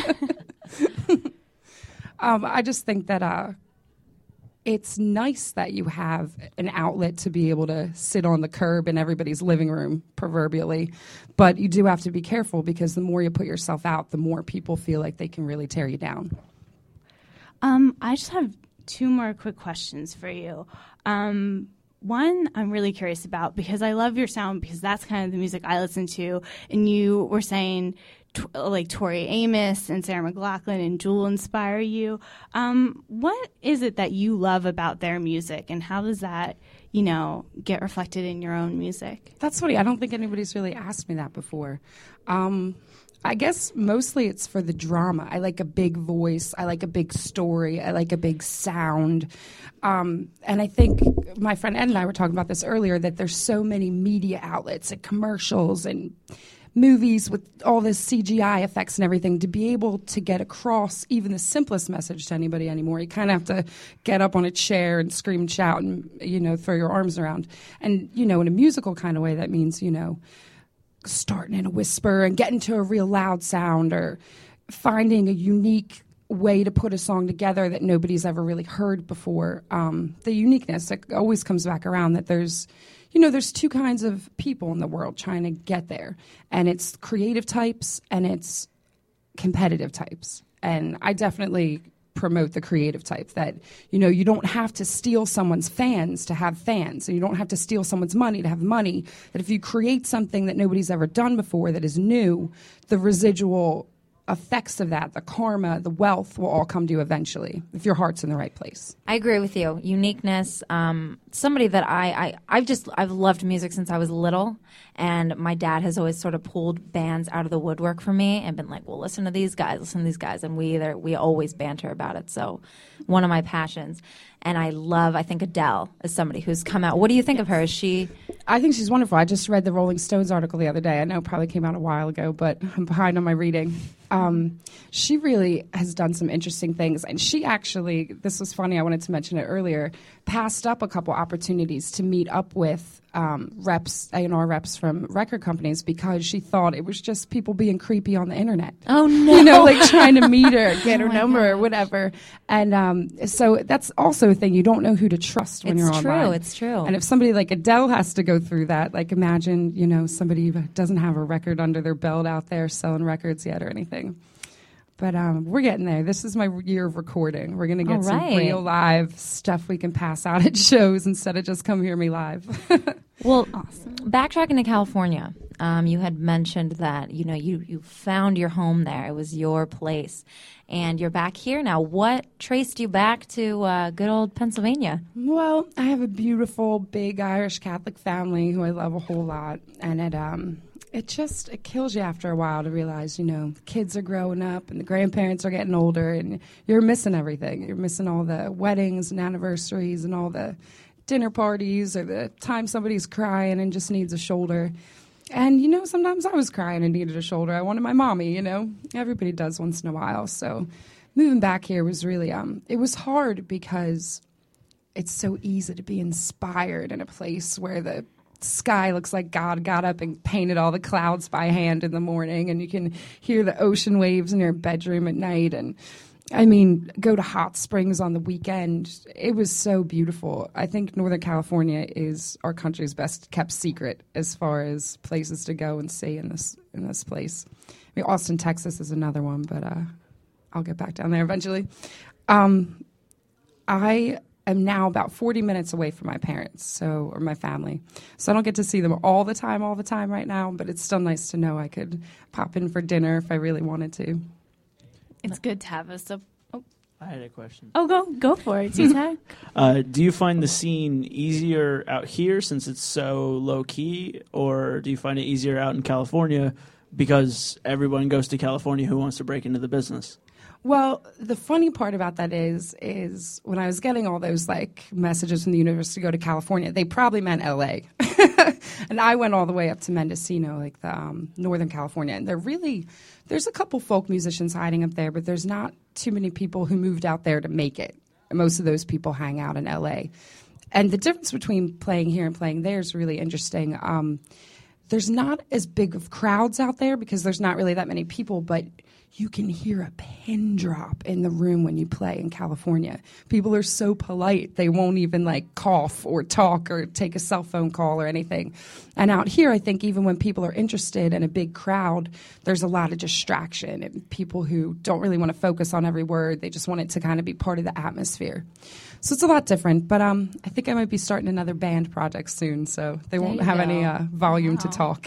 um, I just think that uh, it's nice that you have an outlet to be able to sit on the curb in everybody's living room, proverbially. But you do have to be careful because the more you put yourself out, the more people feel like they can really tear you down. Um, I just have two more quick questions for you. Um, one, I'm really curious about because I love your sound because that's kind of the music I listen to. And you were saying t- like Tori Amos and Sarah McLachlan and Jewel inspire you. Um, what is it that you love about their music, and how does that, you know, get reflected in your own music? That's funny. I don't think anybody's really asked me that before. Um, I guess mostly it's for the drama. I like a big voice. I like a big story. I like a big sound. Um, and I think my friend Ed and I were talking about this earlier, that there's so many media outlets and commercials and movies with all this C G I effects and everything. To be able to get across even the simplest message to anybody anymore, you kind of have to get up on a chair and scream and shout and, you know, throw your arms around. And, you know, in a musical kind of way, that means, you know, starting in a whisper and getting to a real loud sound, or finding a unique way to put a song together that nobody's ever really heard before. Um, the uniqueness, it always comes back around that there's, you know, there's two kinds of people in the world trying to get there. And it's creative types and it's competitive types. And I definitely promote the creative type that, you know, you don't have to steal someone's fans to have fans, and you don't have to steal someone's money to have money. That if you create something that nobody's ever done before that is new, the residual effects of that, the karma, the wealth will all come to you eventually if your heart's in the right place. I agree with you. Uniqueness. Um, somebody that I, I, I've just, I've loved music since I was little, and my dad has always sort of pulled bands out of the woodwork for me and been like, well, listen to these guys, listen to these guys. And we either, we always banter about it. So one of my passions. And I love, I think Adele is somebody who's come out. What do you think yes. of her? Is she? I think she's wonderful. I just read the Rolling Stones article the other day. I know it probably came out a while ago, but I'm behind on my reading. Um, she really has done some interesting things. And she actually, this was funny, I wanted to mention it earlier, passed up a couple opportunities to meet up with um, reps, A and R reps from record companies because she thought it was just people being creepy on the internet. Oh, no. You know, like trying to meet her, get her oh number gosh. or whatever. And um, so that's also a thing. You don't know who to trust when it's you're true, online. It's true. And if somebody like Adele has to go through that, like imagine, you know, somebody who doesn't have a record under their belt out there selling records yet or anything. But um, we're getting there. This is my year of recording. We're going to get All some right. real live stuff we can pass out at shows instead of just come hear me live. Well, awesome. Backtracking to California, um, you had mentioned that, you know, you, you found your home there. It was your place. And you're back here now. What traced you back to uh, good old Pennsylvania? Well, I have a beautiful, big Irish Catholic family who I love a whole lot. And it... um. It just, it kills you after a while to realize, you know, kids are growing up and the grandparents are getting older and you're missing everything. You're missing all the weddings and anniversaries and all the dinner parties or the time somebody's crying and just needs a shoulder. And, you know, sometimes I was crying and needed a shoulder. I wanted my mommy, you know. Everybody does once in a while. So moving back here was really, um, it was hard because it's so easy to be inspired in a place where the sky looks like God got up and painted all the clouds by hand in the morning, and you can hear the ocean waves in your bedroom at night. And I mean, go to hot springs on the weekend. It was so beautiful. I think Northern California is our country's best kept secret as far as places to go and see in this in this place. I mean, Austin, Texas is another one, but uh, I'll get back down there eventually. Um, I am now about forty minutes away from my parents, so or my family. So I don't get to see them all the time, all the time right now, but it's still nice to know I could pop in for dinner if I really wanted to. It's good to have us. So, oh. I had a question. Oh, go go for it, T-Tag. uh, do you find the scene easier out here since it's so low-key, or do you find it easier out in California because everyone goes to California who wants to break into the business? Well, the funny part about that is, is when I was getting all those like messages from the universe to go to California, they probably meant L A. And I went all the way up to Mendocino, like the um, Northern California. And they're really, there's a couple folk musicians hiding up there, but there's not too many people who moved out there to make it. Most of those people hang out in L A. And the difference between playing here and playing there is really interesting. Um, there's not as big of crowds out there because there's not really that many people, but you can hear a pin drop in the room when you play in California. People are so polite, they won't even like cough or talk or take a cell phone call or anything. And out here, I think even when people are interested in a big crowd, there's a lot of distraction and people who don't really want to focus on every word. They just want it to kind of be part of the atmosphere. So it's a lot different, but um, I think I might be starting another band project soon, so they There won't you have go. any uh, volume Wow. to talk.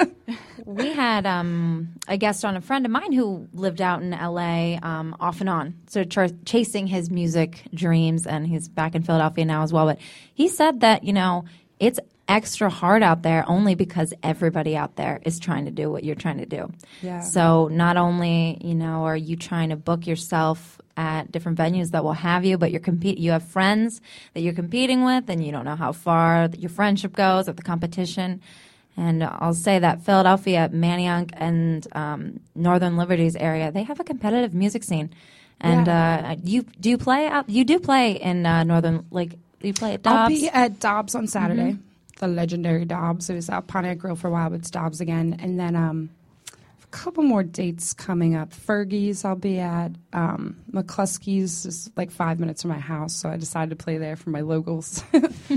We had um, a guest on, a friend of mine who lived out in L A um, off and on, so ch- chasing his music dreams, and he's back in Philadelphia now as well. But he said that, you know, it's extra hard out there only because everybody out there is trying to do what you're trying to do. Yeah. So not only, you know, are you trying to book yourself at different venues that will have you, but you're compete. You have friends that you're competing with, and you don't know how far your friendship goes at the competition. And I'll say that Philadelphia, Manayunk, and um, Northern Liberties area, they have a competitive music scene. And uh, you do you play out? You do play in uh, Northern, like do you play at Dobbs? I'll be at Dobbs on Saturday, Mm-hmm. the legendary Dobbs. It was out Pontiac Grill for a while, but it's Dobbs again. And then um, a couple more dates coming up. Fergie's I'll be at. Um, McCluskey's is like five minutes from my house, so I decided to play there for my locals.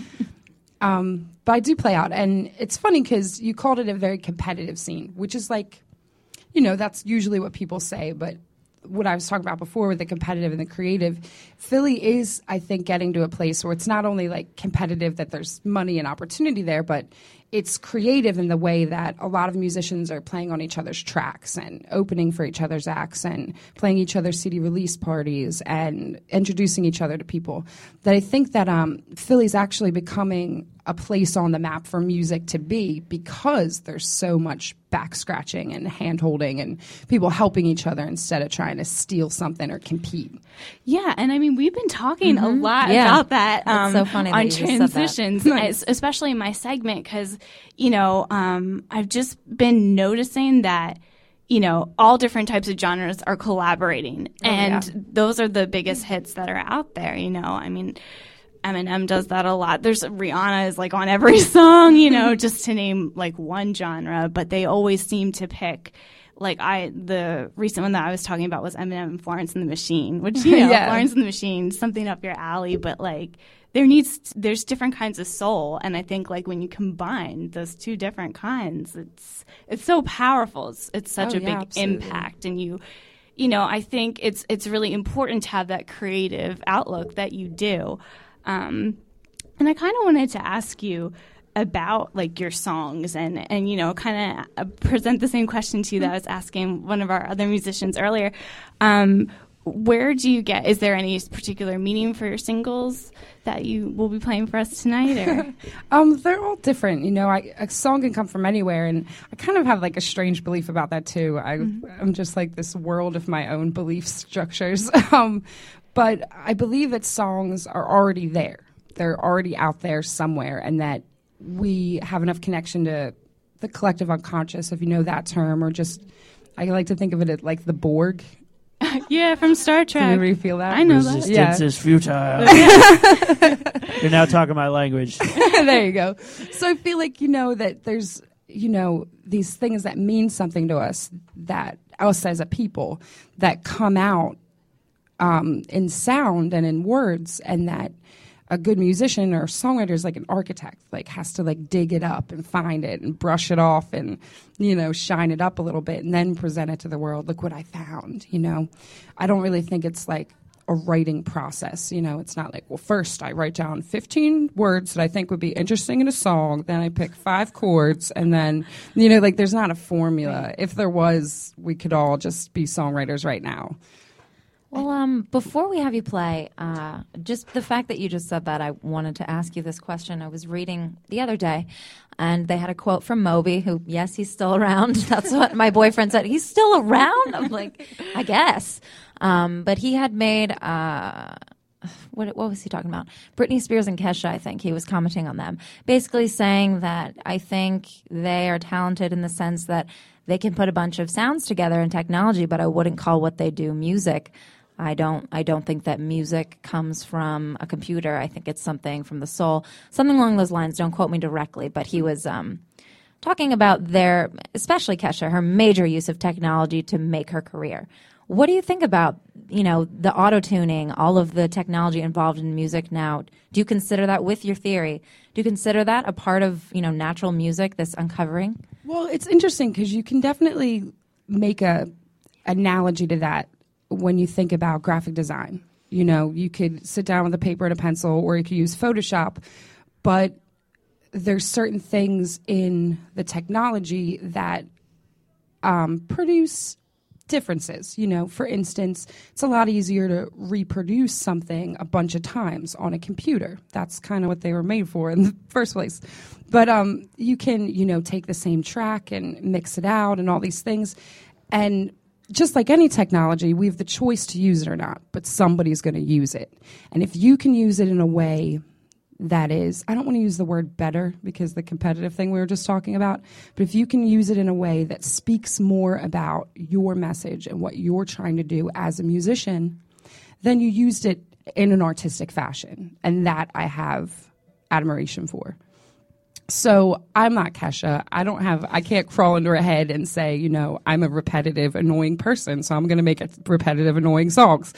um, but I do play out, and it's funny because you called it a very competitive scene, which is like, you know, that's usually what people say, but what I was talking about before with the competitive and the creative, Philly is, I think, getting to a place where it's not only like competitive that there's money and opportunity there, but it's creative in the way that a lot of musicians are playing on each other's tracks and opening for each other's acts and playing each other's C D release parties and introducing each other to people. That I think that um, Philly's actually becoming a place on the map for music to be because there's so much back scratching and hand holding and people helping each other instead of trying to steal something or compete. Yeah, and I mean, we've been talking mm-hmm. a lot yeah. about that um, so funny on that transitions, nice. especially in my segment, because, you know, um, I've just been noticing that, you know, all different types of genres are collaborating, oh, and yeah. those are the biggest hits that are out there, you know. I mean, Eminem does that a lot. There's Rihanna is like on every song, you know, just to name like one genre, but they always seem to pick like I the recent one that I was talking about was Eminem and Florence and the Machine, which, you know, yeah. Florence and the Machine, something up your alley, but like there needs there's different kinds of soul, and I think like when you combine those two different kinds, it's it's so powerful. It's it's such oh, a yeah, big absolutely. impact, and you you know, I think it's it's really important to have that creative outlook that you do. Um, and I kind of wanted to ask you about like your songs and, and you know, kind of uh, present the same question to you that I was asking one of our other musicians earlier. Um, where do you get, is there any particular meaning for your singles that you will be playing for us tonight? Or? um, they're all different. You know, I, a song can come from anywhere, and I kind of have like a strange belief about that too. I, mm-hmm. I'm just like this world of my own belief structures. um, But I believe that songs are already there. They're already out there somewhere, and that we have enough connection to the collective unconscious, if you know that term, or just, I like to think of it as like the Borg. Yeah, from Star Trek. Can anybody feel that? I know Resistance that. Yeah. is futile. You're now talking my language. There you go. So I feel like, you know, that there's, you know, these things that mean something to us, that us as a people, that come out Um, in sound and in words, and that a good musician or songwriter is like an architect, like has to like dig it up and find it and brush it off and, you know, shine it up a little bit and then present it to the world. Look what I found, you know. I don't really think it's like a writing process, you know. It's not like, well, first I write down fifteen words that I think would be interesting in a song, then I pick five chords, and then, you know, like there's not a formula. If there was, we could all just be songwriters right now. Well, um, before we have you play, uh, just the fact that you just said that, I wanted to ask you this question. I was reading the other day, and they had a quote from Moby, who, yes, he's still around. That's what my boyfriend said. He's still around? I'm like, I guess. Um, but he had made, uh, what, what was he talking about? Britney Spears and Kesha, I think. He was commenting on them. Basically saying that I think they are talented in the sense that they can put a bunch of sounds together in technology, but I wouldn't call what they do music. I don't I don't think that music comes from a computer. I think it's something from the soul. Something along those lines. Don't quote me directly, but he was um, talking about their, especially Kesha, her major use of technology to make her career. What do you think about, you know, the auto-tuning, all of the technology involved in music now? Do you consider that, with your theory, do you consider that a part of, you know, natural music, this uncovering? Well, it's interesting because you can definitely make a analogy to that when you think about graphic design. You know, you could sit down with a paper and a pencil, or you could use Photoshop, but there's certain things in the technology that um, produce differences. You know, for instance, it's a lot easier to reproduce something a bunch of times on a computer. That's kind of what they were made for in the first place. But um, you can, you know, take the same track and mix it out and all these things. And just like any technology, we have the choice to use it or not, but somebody's going to use it. And if you can use it in a way that is, I don't want to use the word better because the competitive thing we were just talking about, but if you can use it in a way that speaks more about your message and what you're trying to do as a musician, then you used it in an artistic fashion. And that I have admiration for. So I'm not Kesha. I don't have, I can't crawl into her head and say, you know, I'm a repetitive, annoying person, so I'm going to make it repetitive, annoying songs.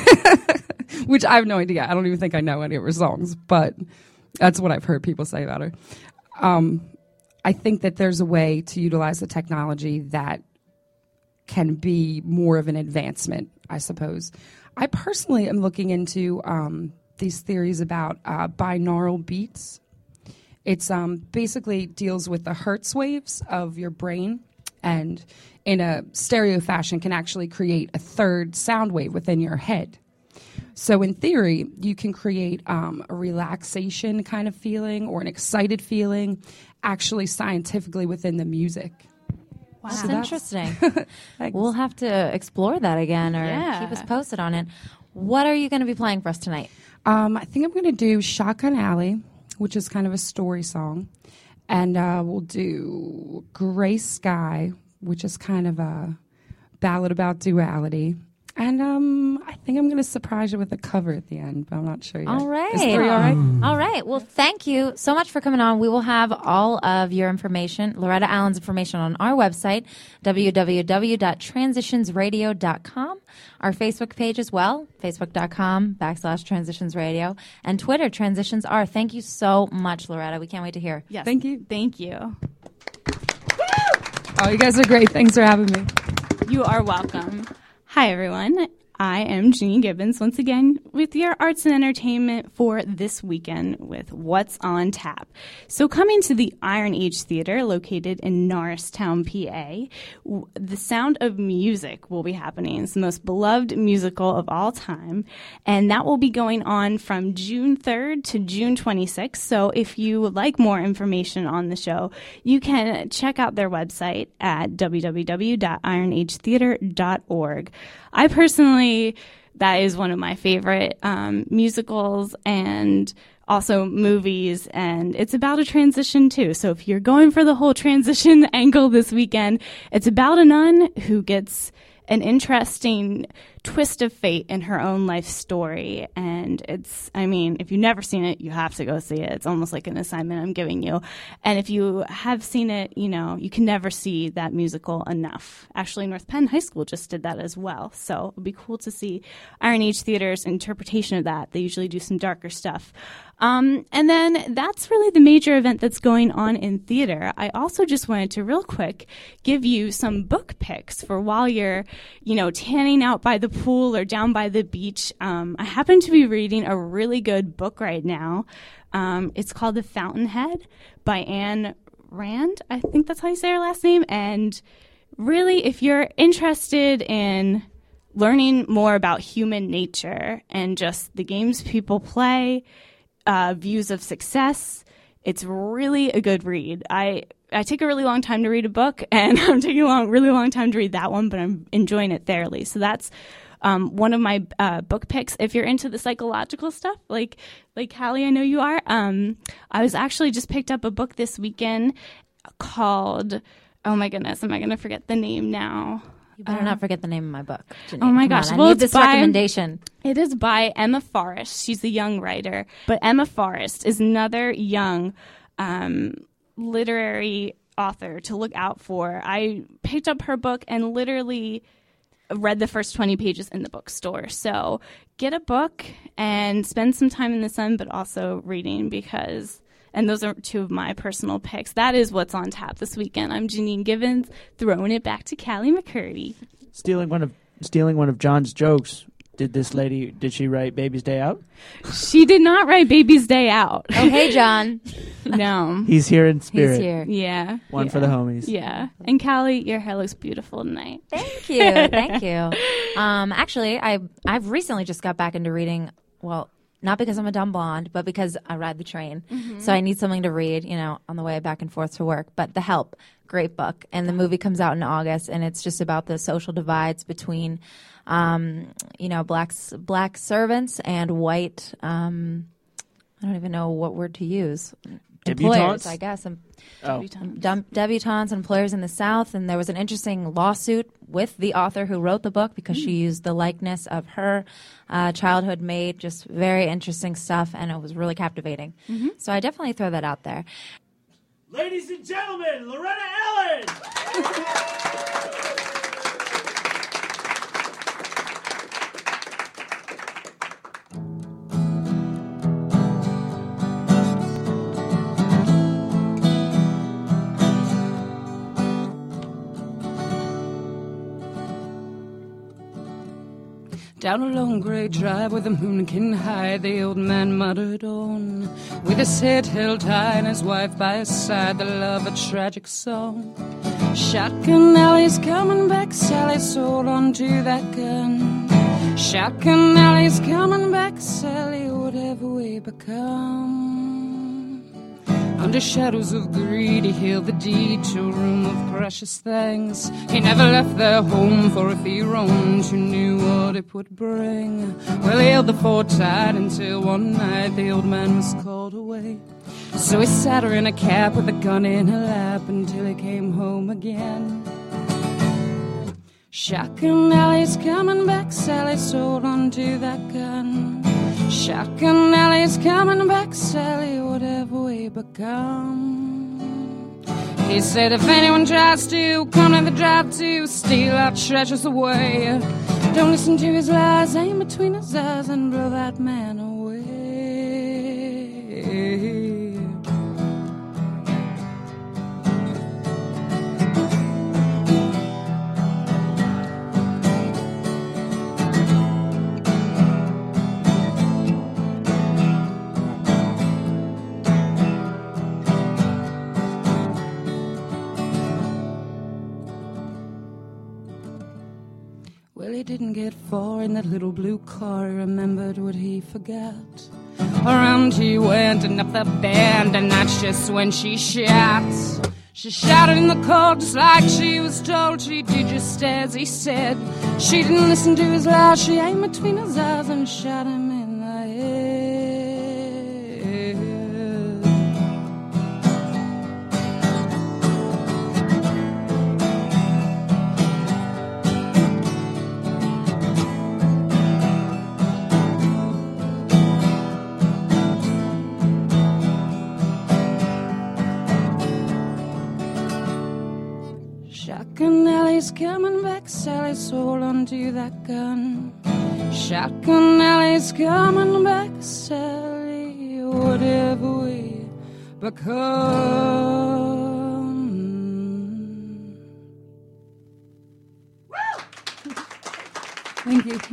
Which I have no idea. I don't even think I know any of her songs, but that's what I've heard people say about her. Um, I think that there's a way to utilize the technology that can be more of an advancement, I suppose. I personally am looking into um, these theories about uh, binaural beats. It's um, basically deals with the hertz waves of your brain, and in a stereo fashion can actually create a third sound wave within your head. So in theory, you can create um, a relaxation kind of feeling or an excited feeling actually scientifically within the music. Wow. So That's interesting. We'll have to explore that again or Yeah. keep us posted on it. What are you going to be playing for us tonight? Um, I think I'm going to do Shotgun Alley, which is kind of a story song. And uh, we'll do Gray Sky, which is kind of a ballad about duality. And um, I think I'm going to surprise you with a cover at the end, but I'm not sure yet. All right. Is three all right? All right. Well, thank you so much for coming on. We will have all of your information, Loretta Allen's information, on our website, w w w dot transitions radio dot com. Our Facebook page as well, facebook.com backslash transitions radio. And Twitter, Transitions R. Thank you so much, Loretta. We can't wait to hear. Yes. Thank you. Thank you. Oh, you guys are great. Thanks for having me. You are welcome. Hi, everyone. I am Janine Gibbons once again with your arts and entertainment for this weekend with What's on Tap. So coming to the Iron Age Theater located in Norristown, P A, w- The Sound of Music will be happening. It's the most beloved musical of all time, and that will be going on from June third to June twenty-sixth. So if you would like more information on the show, you can check out their website at w w w dot iron age theater dot org. I personally, that is one of my favorite um, musicals and also movies, and it's about a transition too. So if you're going for the whole transition angle this weekend, it's about a nun who gets an interesting twist of fate in her own life story. And it's, I mean, if you've never seen it, you have to go see it. It's almost like an assignment I'm giving you. And if you have seen it, you know, you can never see that musical enough. Actually, North Penn High School just did that as well. So it would be cool to see Iron Age Theater's interpretation of that. They usually do some darker stuff. Um, and then that's really the major event that's going on in theater. I also just wanted to real quick give you some book picks for while you're, you know, tanning out by the pool or down by the beach. Um, I happen to be reading a really good book right now. Um, it's called The Fountainhead by Anne Rand. I think that's how you say her last name. And really, if you're interested in learning more about human nature and just the games people play, Uh, views of success, it's really a good read. I I take a really long time to read a book, and I'm taking a long, really long time to read that one, but I'm enjoying it thoroughly. So that's um, one of my uh, book picks. If you're into the psychological stuff, like like Callie, I know you are. Um, I was actually just picked up a book this weekend called, oh my goodness, am I going to forget the name now? You better Uh, not forget the name of my book. Janine. Oh my Come gosh. on, I Well, need it's this by- recommendation. It is by Emma Forrest. She's a young writer. But Emma Forrest is another young um, literary author to look out for. I picked up her book and literally read the first twenty pages in the bookstore. So get a book and spend some time in the sun, but also reading, because... And those are two of my personal picks. That is what's on tap this weekend. I'm Janine Givens, throwing it back to Callie McCurdy. Stealing one of stealing one of John's jokes. Did this lady? Did she write "Baby's Day Out"? She did not write Baby's Day Out. Oh, hey, John. No. He's here in spirit. He's here. Yeah. One yeah. for the homies. Yeah. And Callie, your hair looks beautiful tonight. Thank you. Thank you. Um, actually, I I've recently just got back into reading. Well, not because I'm a dumb blonde, but because I ride the train. Mm-hmm. So I need something to read, you know, on the way back and forth to work. But The Help, great book. And the movie comes out in August, and it's just about the social divides between, um, you know, blacks, black servants and white, um, I don't even know what word to use. Employers, Debutantes? I guess. Um, Oh. Dum- debutantes and employers in the South. And there was an interesting lawsuit with the author who wrote the book because mm. she used the likeness of her uh, childhood maid. Just very interesting stuff, and it was really captivating. Mm-hmm. So I definitely throw that out there. Ladies and gentlemen, Loretta Allen! Down a long grey drive where the moon can hide, the old man muttered on, with his head held high and his wife by his side, the love a tragic song. Shotgun Alley's coming back, Sally, sold onto that gun. Shotgun Alley's coming back, Sally, whatever we become. Under shadows of greed, he hailed the deed to a room of precious things. He never left their home, for if he roamed, who knew what it would bring? Well, he held the fort tight until one night the old man was called away. So he sat her in a cab with a gun in her lap until he came home again. Shotgun Alley's coming back, Sally, sold onto that gun. Shotgun Alley's coming back, Sally, whatever we become. He said if anyone tries to come to the drive to steal our treasures away, don't listen to his lies, aim between his eyes and blow that man away. Well, he didn't get far in that little blue car. He remembered what he forgot. Around he went and up the band, and that's just when she shot. She shouted in the cold just like she was told. She did just as he said. She didn't listen to his lies. She aimed between his eyes and shot him in the head. Shotgun Alley's coming back, Sally, sold onto that gun. Shotgun Alley's coming back, Sally, whatever we become. Thank you.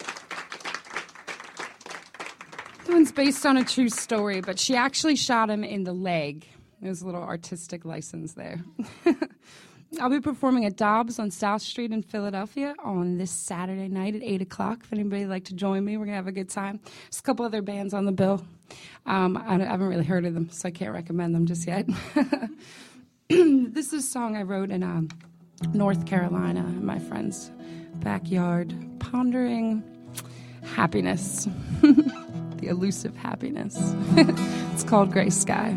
That one's based on a true story, but she actually shot him in the leg. There's a little artistic license there. I'll be performing at Dobbs on South Street in Philadelphia on this Saturday night at eight o'clock. If anybody would like to join me, we're going to have a good time. There's a couple other bands on the bill. Um, I, I haven't really heard of them, so I can't recommend them just yet. This is a song I wrote in um, North Carolina, in my friend's backyard, pondering happiness, the elusive happiness. It's called Gray Sky.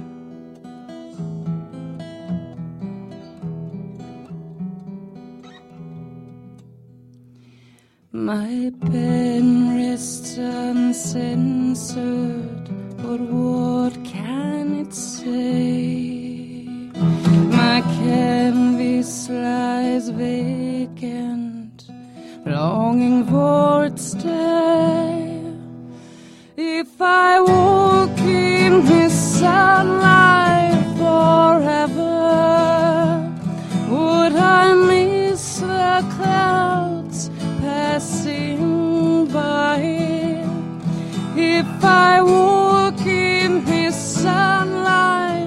My pen rests uncensored, but what can it say? My canvas lies vacant, longing for its day. If I walk in this sunlight forever, would I miss the clouds passing by? If I walk in his sunlight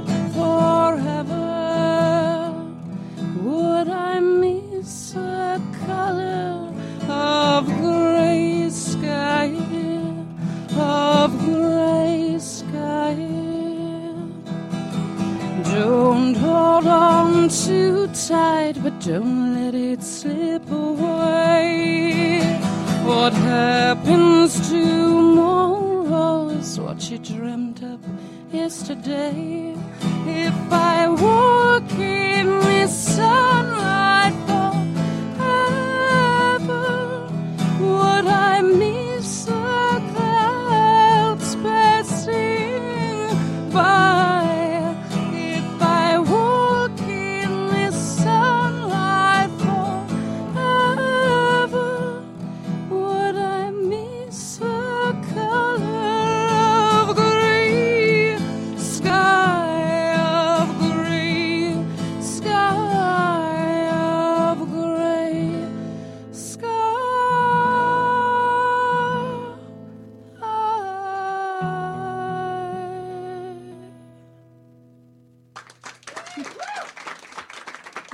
forever, would I miss the color of gray sky, of gray sky? Don't hold on too tight, but don't let it slip away. What happens tomorrow is what you dreamt of yesterday. If I walk in this sunlight forever, would I miss the clouds passing by? If I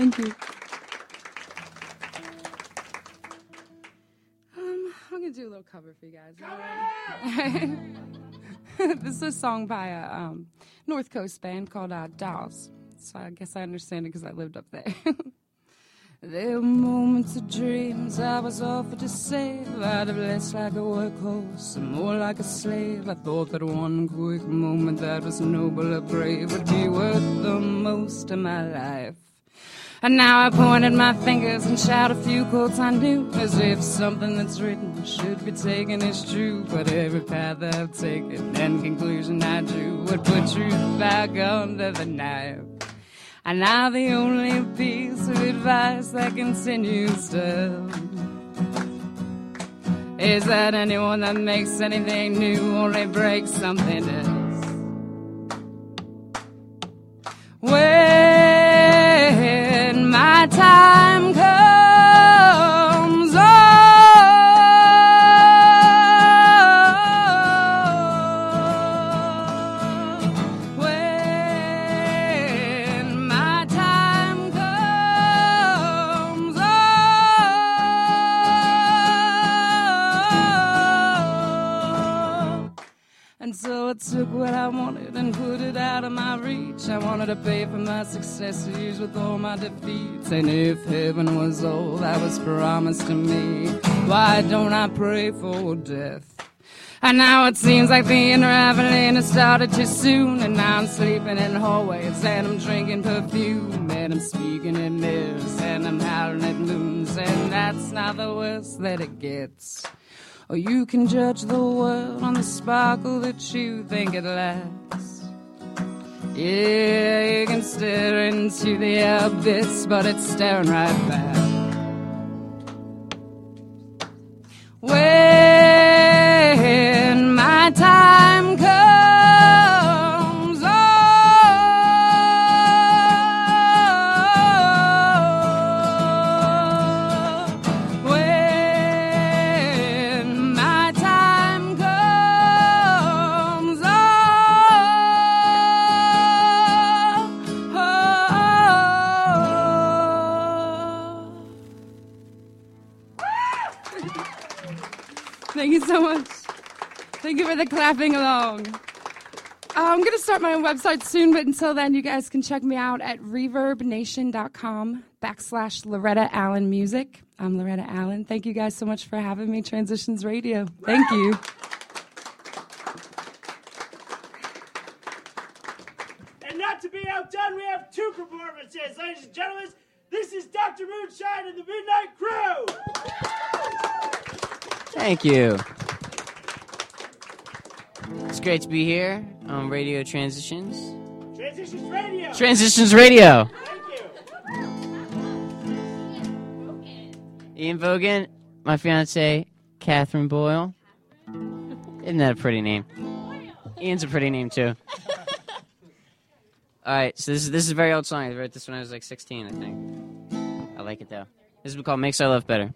Thank you. Um, I'm gonna do a little cover for you guys. This is a song by a um, North Coast band called uh, Dolls. So I guess I understand it because I lived up there. There were moments of dreams I was offered to save. I'd have less like a workhorse and more like a slave. I thought that one quick moment that was noble or brave would be worth the most of my life. And now I pointed my fingers and shout a few quotes I knew, as if something that's written should be taken as true. But every path I've taken and conclusion I drew would put truth back under the knife. And now the only piece of advice that continues to is that anyone that makes anything new only breaks something else. When my time comes, oh, when my time comes, oh, and so I took what I wanted and put it out of my reach. I wanted to pay for my successes with all my defeats. And if heaven was all that was promised to me, why don't I pray for death? And now it seems like the unraveling has started too soon. And now I'm sleeping in hallways and I'm drinking perfume, and I'm speaking in mirrors and I'm howling at moons. And that's not the worst that it gets. Or you can judge the world on the sparkle that you think it lacks. Yeah, you can stare into the abyss, but it's staring right back. When my time comes, oh, when my time comes, oh, Thank you so much. Thank you for the clapping along. Uh, I'm going to start my own website soon, but until then, you guys can check me out at reverbnation.com backslash Loretta Allen Music. I'm Loretta Allen. Thank you guys so much for having me, Transitions Radio. Thank you. And not to be outdone, we have two performances. Ladies and gentlemen, this is Doctor Moonshine and the Midnight Crew. Thank you. It's great to be here on Radio Transitions. Transitions Radio. Transitions Radio. Thank you. Ian Vogan, my fiance, Catherine Boyle. Isn't that a pretty name? Ian's a pretty name too. All right, so this is this is a very old song. I wrote this when I was like sixteen, I think. I like it though. This is called "Makes Our Love Better."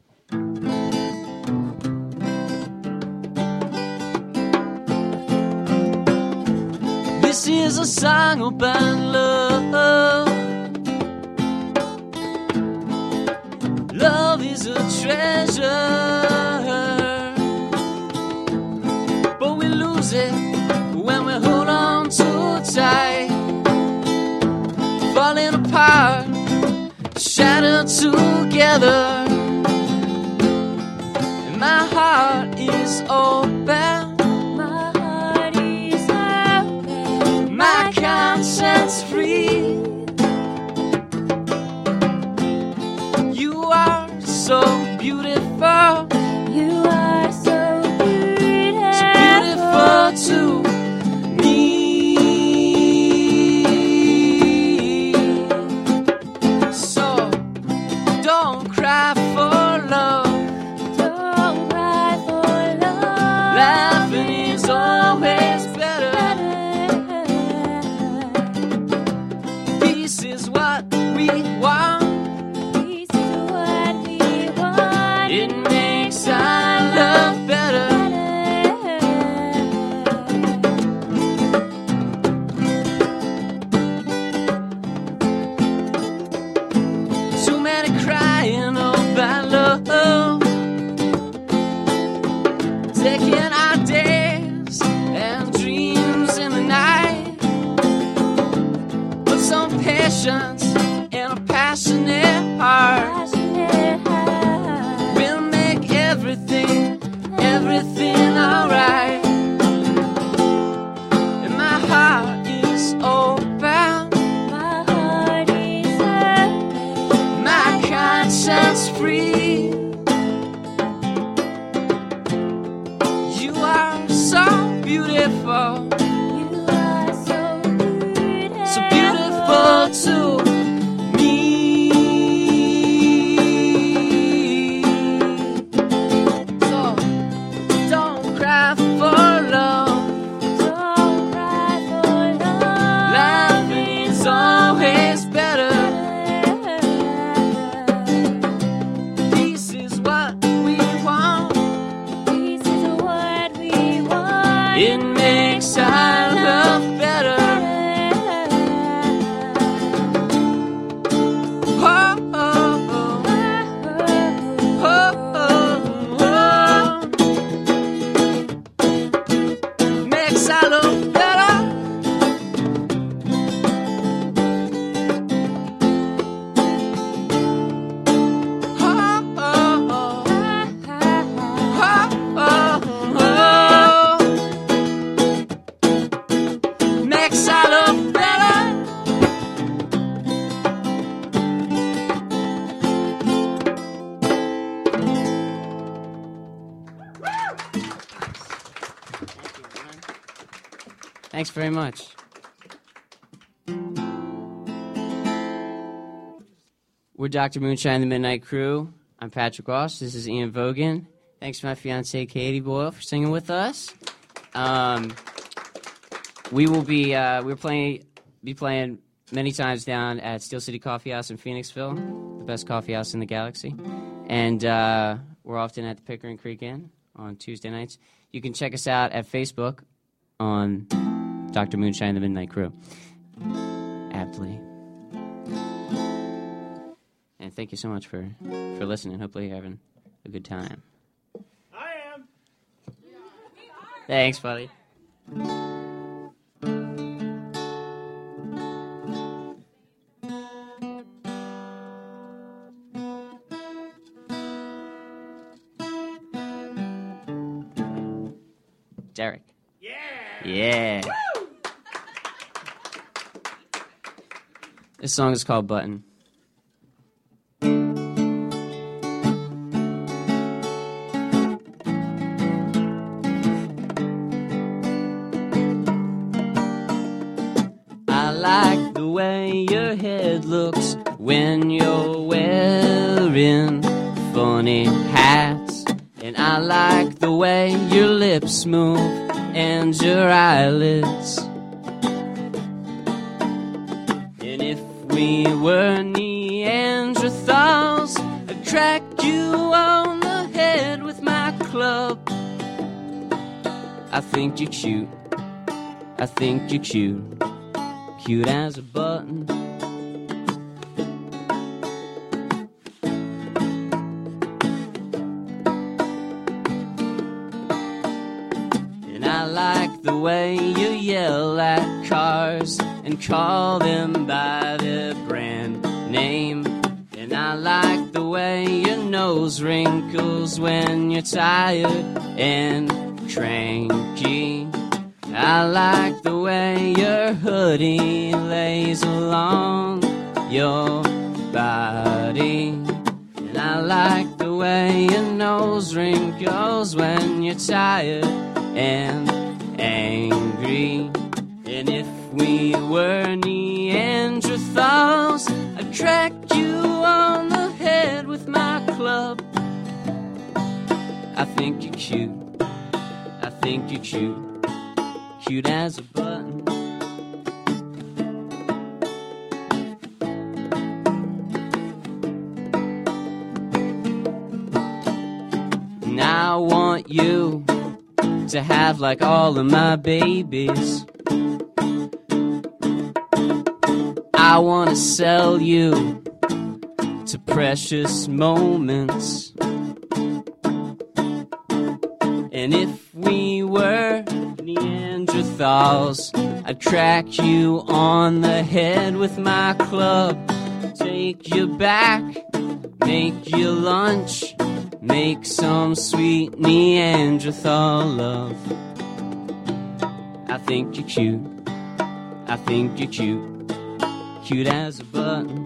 This is a song about love. Love is a treasure, but we lose it when we hold on too tight. Falling apart, shattered together, and my heart is open. My conscience free. You are so beautiful. You are so beautiful. So beautiful to me. So don't cry for love. Don't cry for love. Like taking our days and dreams in the night. Put some patience in a passionate heart. We'll make everything, everything alright. And my heart is open. My heart is open. My conscience free. You are so beautiful. You are so beautiful. So beautiful too. Thanks very much. We're Doctor Moonshine, the Midnight Crew. I'm Patrick Ross. This is Ian Vogan. Thanks to my fiancée, Katie Boyle, for singing with us. Um, we will be uh, we're playing be playing many times down at Steel City Coffee House in Phoenixville, the best coffee house in the galaxy. And uh, we're often at the Pickering Creek Inn on Tuesday nights. You can check us out at Facebook on Doctor Moonshine, the Midnight Crew. Aptly. And thank you so much for, for listening. Hopefully you're having a good time. I am. Thanks, buddy. Derek. Yeah. Yeah. Woo! This song is called Button. I like the way your head looks when you're wearing funny hats. And I like the way your lips move and your eyelids. And if we were Neanderthals, I'd crack you on the head with my club. I think you're cute. I think you're cute. Cute as a button. And I like the way you yell at cars and call them by their brand name. And I like the way your nose wrinkles when you're tired and cranky. I like the way your hoodie lays along your body. And I like the way your nose wrinkles when you're tired and angry. And if we were Neanderthals, I'd crack you on the head with my club. I think you're cute. I think you're cute. Cute as a button. And I want you to have like all of my babies. I want to sell you to precious moments. And if we were Neanderthals, I'd crack you on the head with my club. Take you back, make you lunch, make some sweet Neanderthal love. I think you're cute, I think you're cute, cute as a button.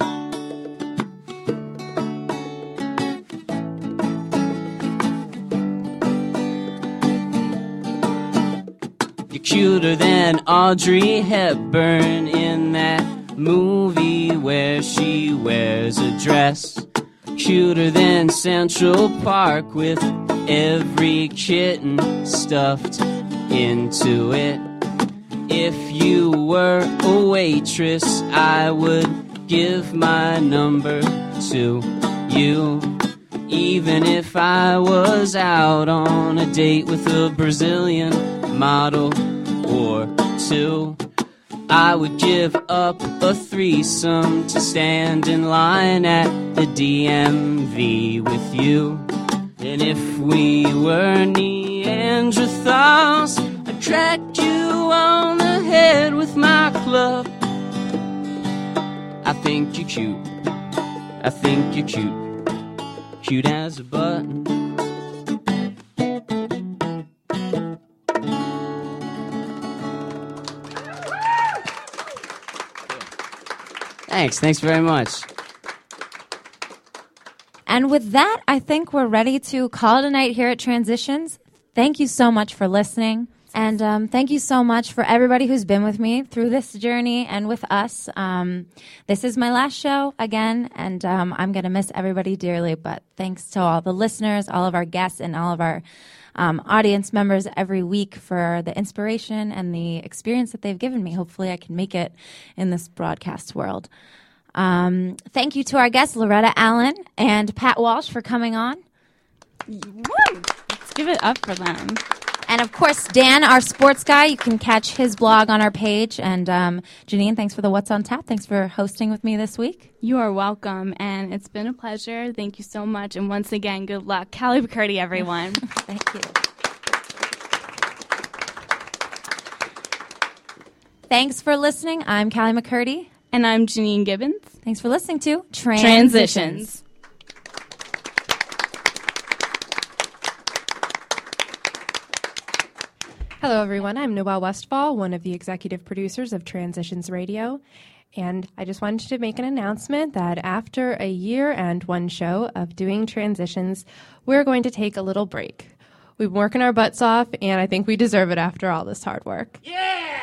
You're cuter than Audrey Hepburn in that movie where she wears a dress. Cuter than Central Park with every kitten stuffed into it. If you were a waitress, I would give my number to you. Even if I was out on a date with a Brazilian model or two, I would give up a threesome to stand in line at the D M V with you. And if we were Neanderthals, I'd crack you on the head with my club. I think you're cute, I think you're cute, cute as a button. Thanks, thanks very much. And with that, I think we're ready to call it a night here at Transitions. Thank you so much for listening. And um, thank you so much for everybody who's been with me through this journey and with us. Um, this is my last show again, and um, I'm going to miss everybody dearly. But thanks to all the listeners, all of our guests, and all of our um, audience members every week for the inspiration and the experience that they've given me. Hopefully I can make it in this broadcast world. Um, thank you to our guests, Loretta Allen and Pat Walsh, for coming on. Woo! Let's give it up for them. And, of course, Dan, our sports guy. You can catch his blog on our page. And, um, Janine, thanks for the What's on Tap. Thanks for hosting with me this week. You are welcome, and it's been a pleasure. Thank you so much. And once again, good luck. Callie McCurdy, everyone. Thank you. Thanks for listening. I'm Callie McCurdy. And I'm Janine Gibbons. Thanks for listening to Transitions. Transitions. Hello, everyone. I'm Noelle Westfall, one of the executive producers of Transitions Radio. And I just wanted to make an announcement that after a year and one show of doing Transitions, we're going to take a little break. We've been working our butts off, and I think we deserve it after all this hard work. Yeah!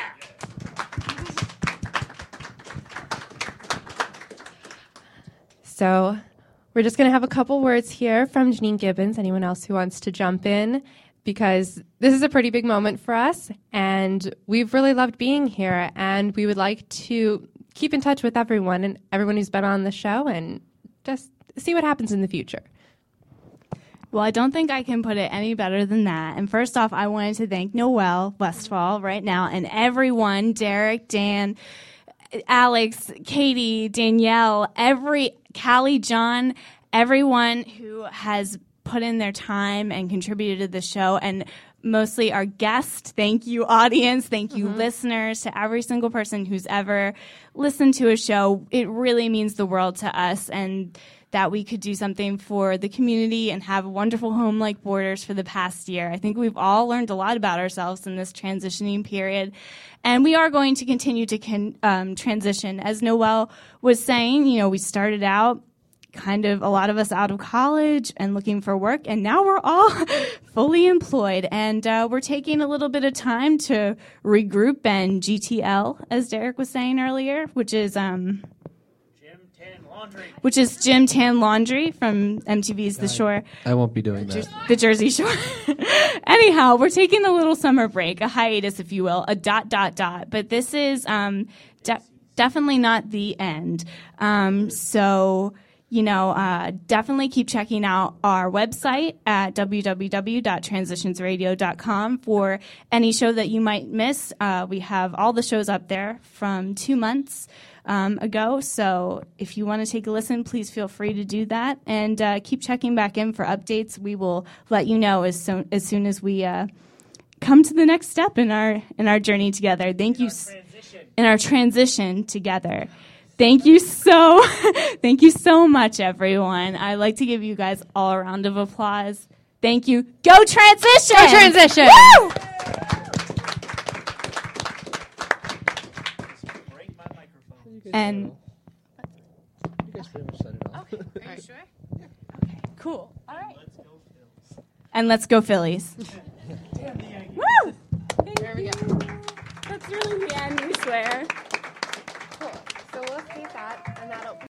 So we're just going to have a couple words here from Janine Gibbons, anyone else who wants to jump in, because this is a pretty big moment for us, and we've really loved being here, and we would like to keep in touch with everyone and everyone who's been on the show and just see what happens in the future. Well, I don't think I can put it any better than that. And first off, I wanted to thank Noelle Westfall right now and everyone, Derek, Dan, Alex, Katie, Danielle, every Callie, John, everyone who has put in their time and contributed to the show, and mostly our guests. Thank you, audience. Thank you, mm-hmm. listeners, to every single person who's ever listened to a show. It really means the world to us, and that we could do something for the community and have a wonderful home like Borders for the past year. I think we've all learned a lot about ourselves in this transitioning period, and we are going to continue to con- um, transition. As Noelle was saying, you know, we started out kind of a lot of us out of college and looking for work, and now we're all fully employed, and uh, we're taking a little bit of time to regroup and G T L, as Derek was saying earlier, which is um, Gym Tan Laundry, which is Gym Tan Laundry from M T V's The Shore. I won't be doing that. The Jersey Shore. Anyhow, we're taking a little summer break, a hiatus, if you will, a dot, dot, dot. But this is um, de- definitely not the end. Um, so... you know, uh, definitely keep checking out our website at w w w dot transitions radio dot com for any show that you might miss. Uh, we have all the shows up there from two months um, ago. So if you want to take a listen, please feel free to do that. And uh, keep checking back in for updates. We will let you know as soon as, soon as we uh, come to the next step in our in our journey together. Thank you. S- in our transition together. Thank you so, thank you so much, everyone. I'd like to give you guys all a round of applause. Thank you. Go Transition! Go Transition! Woo! And You guys pretty much set it off. Okay. Are you sure? Okay. Cool. All right. And let's go Phillies. Woo! There we go. That's really the end, we swear. Cool. So we'll see that, and that'll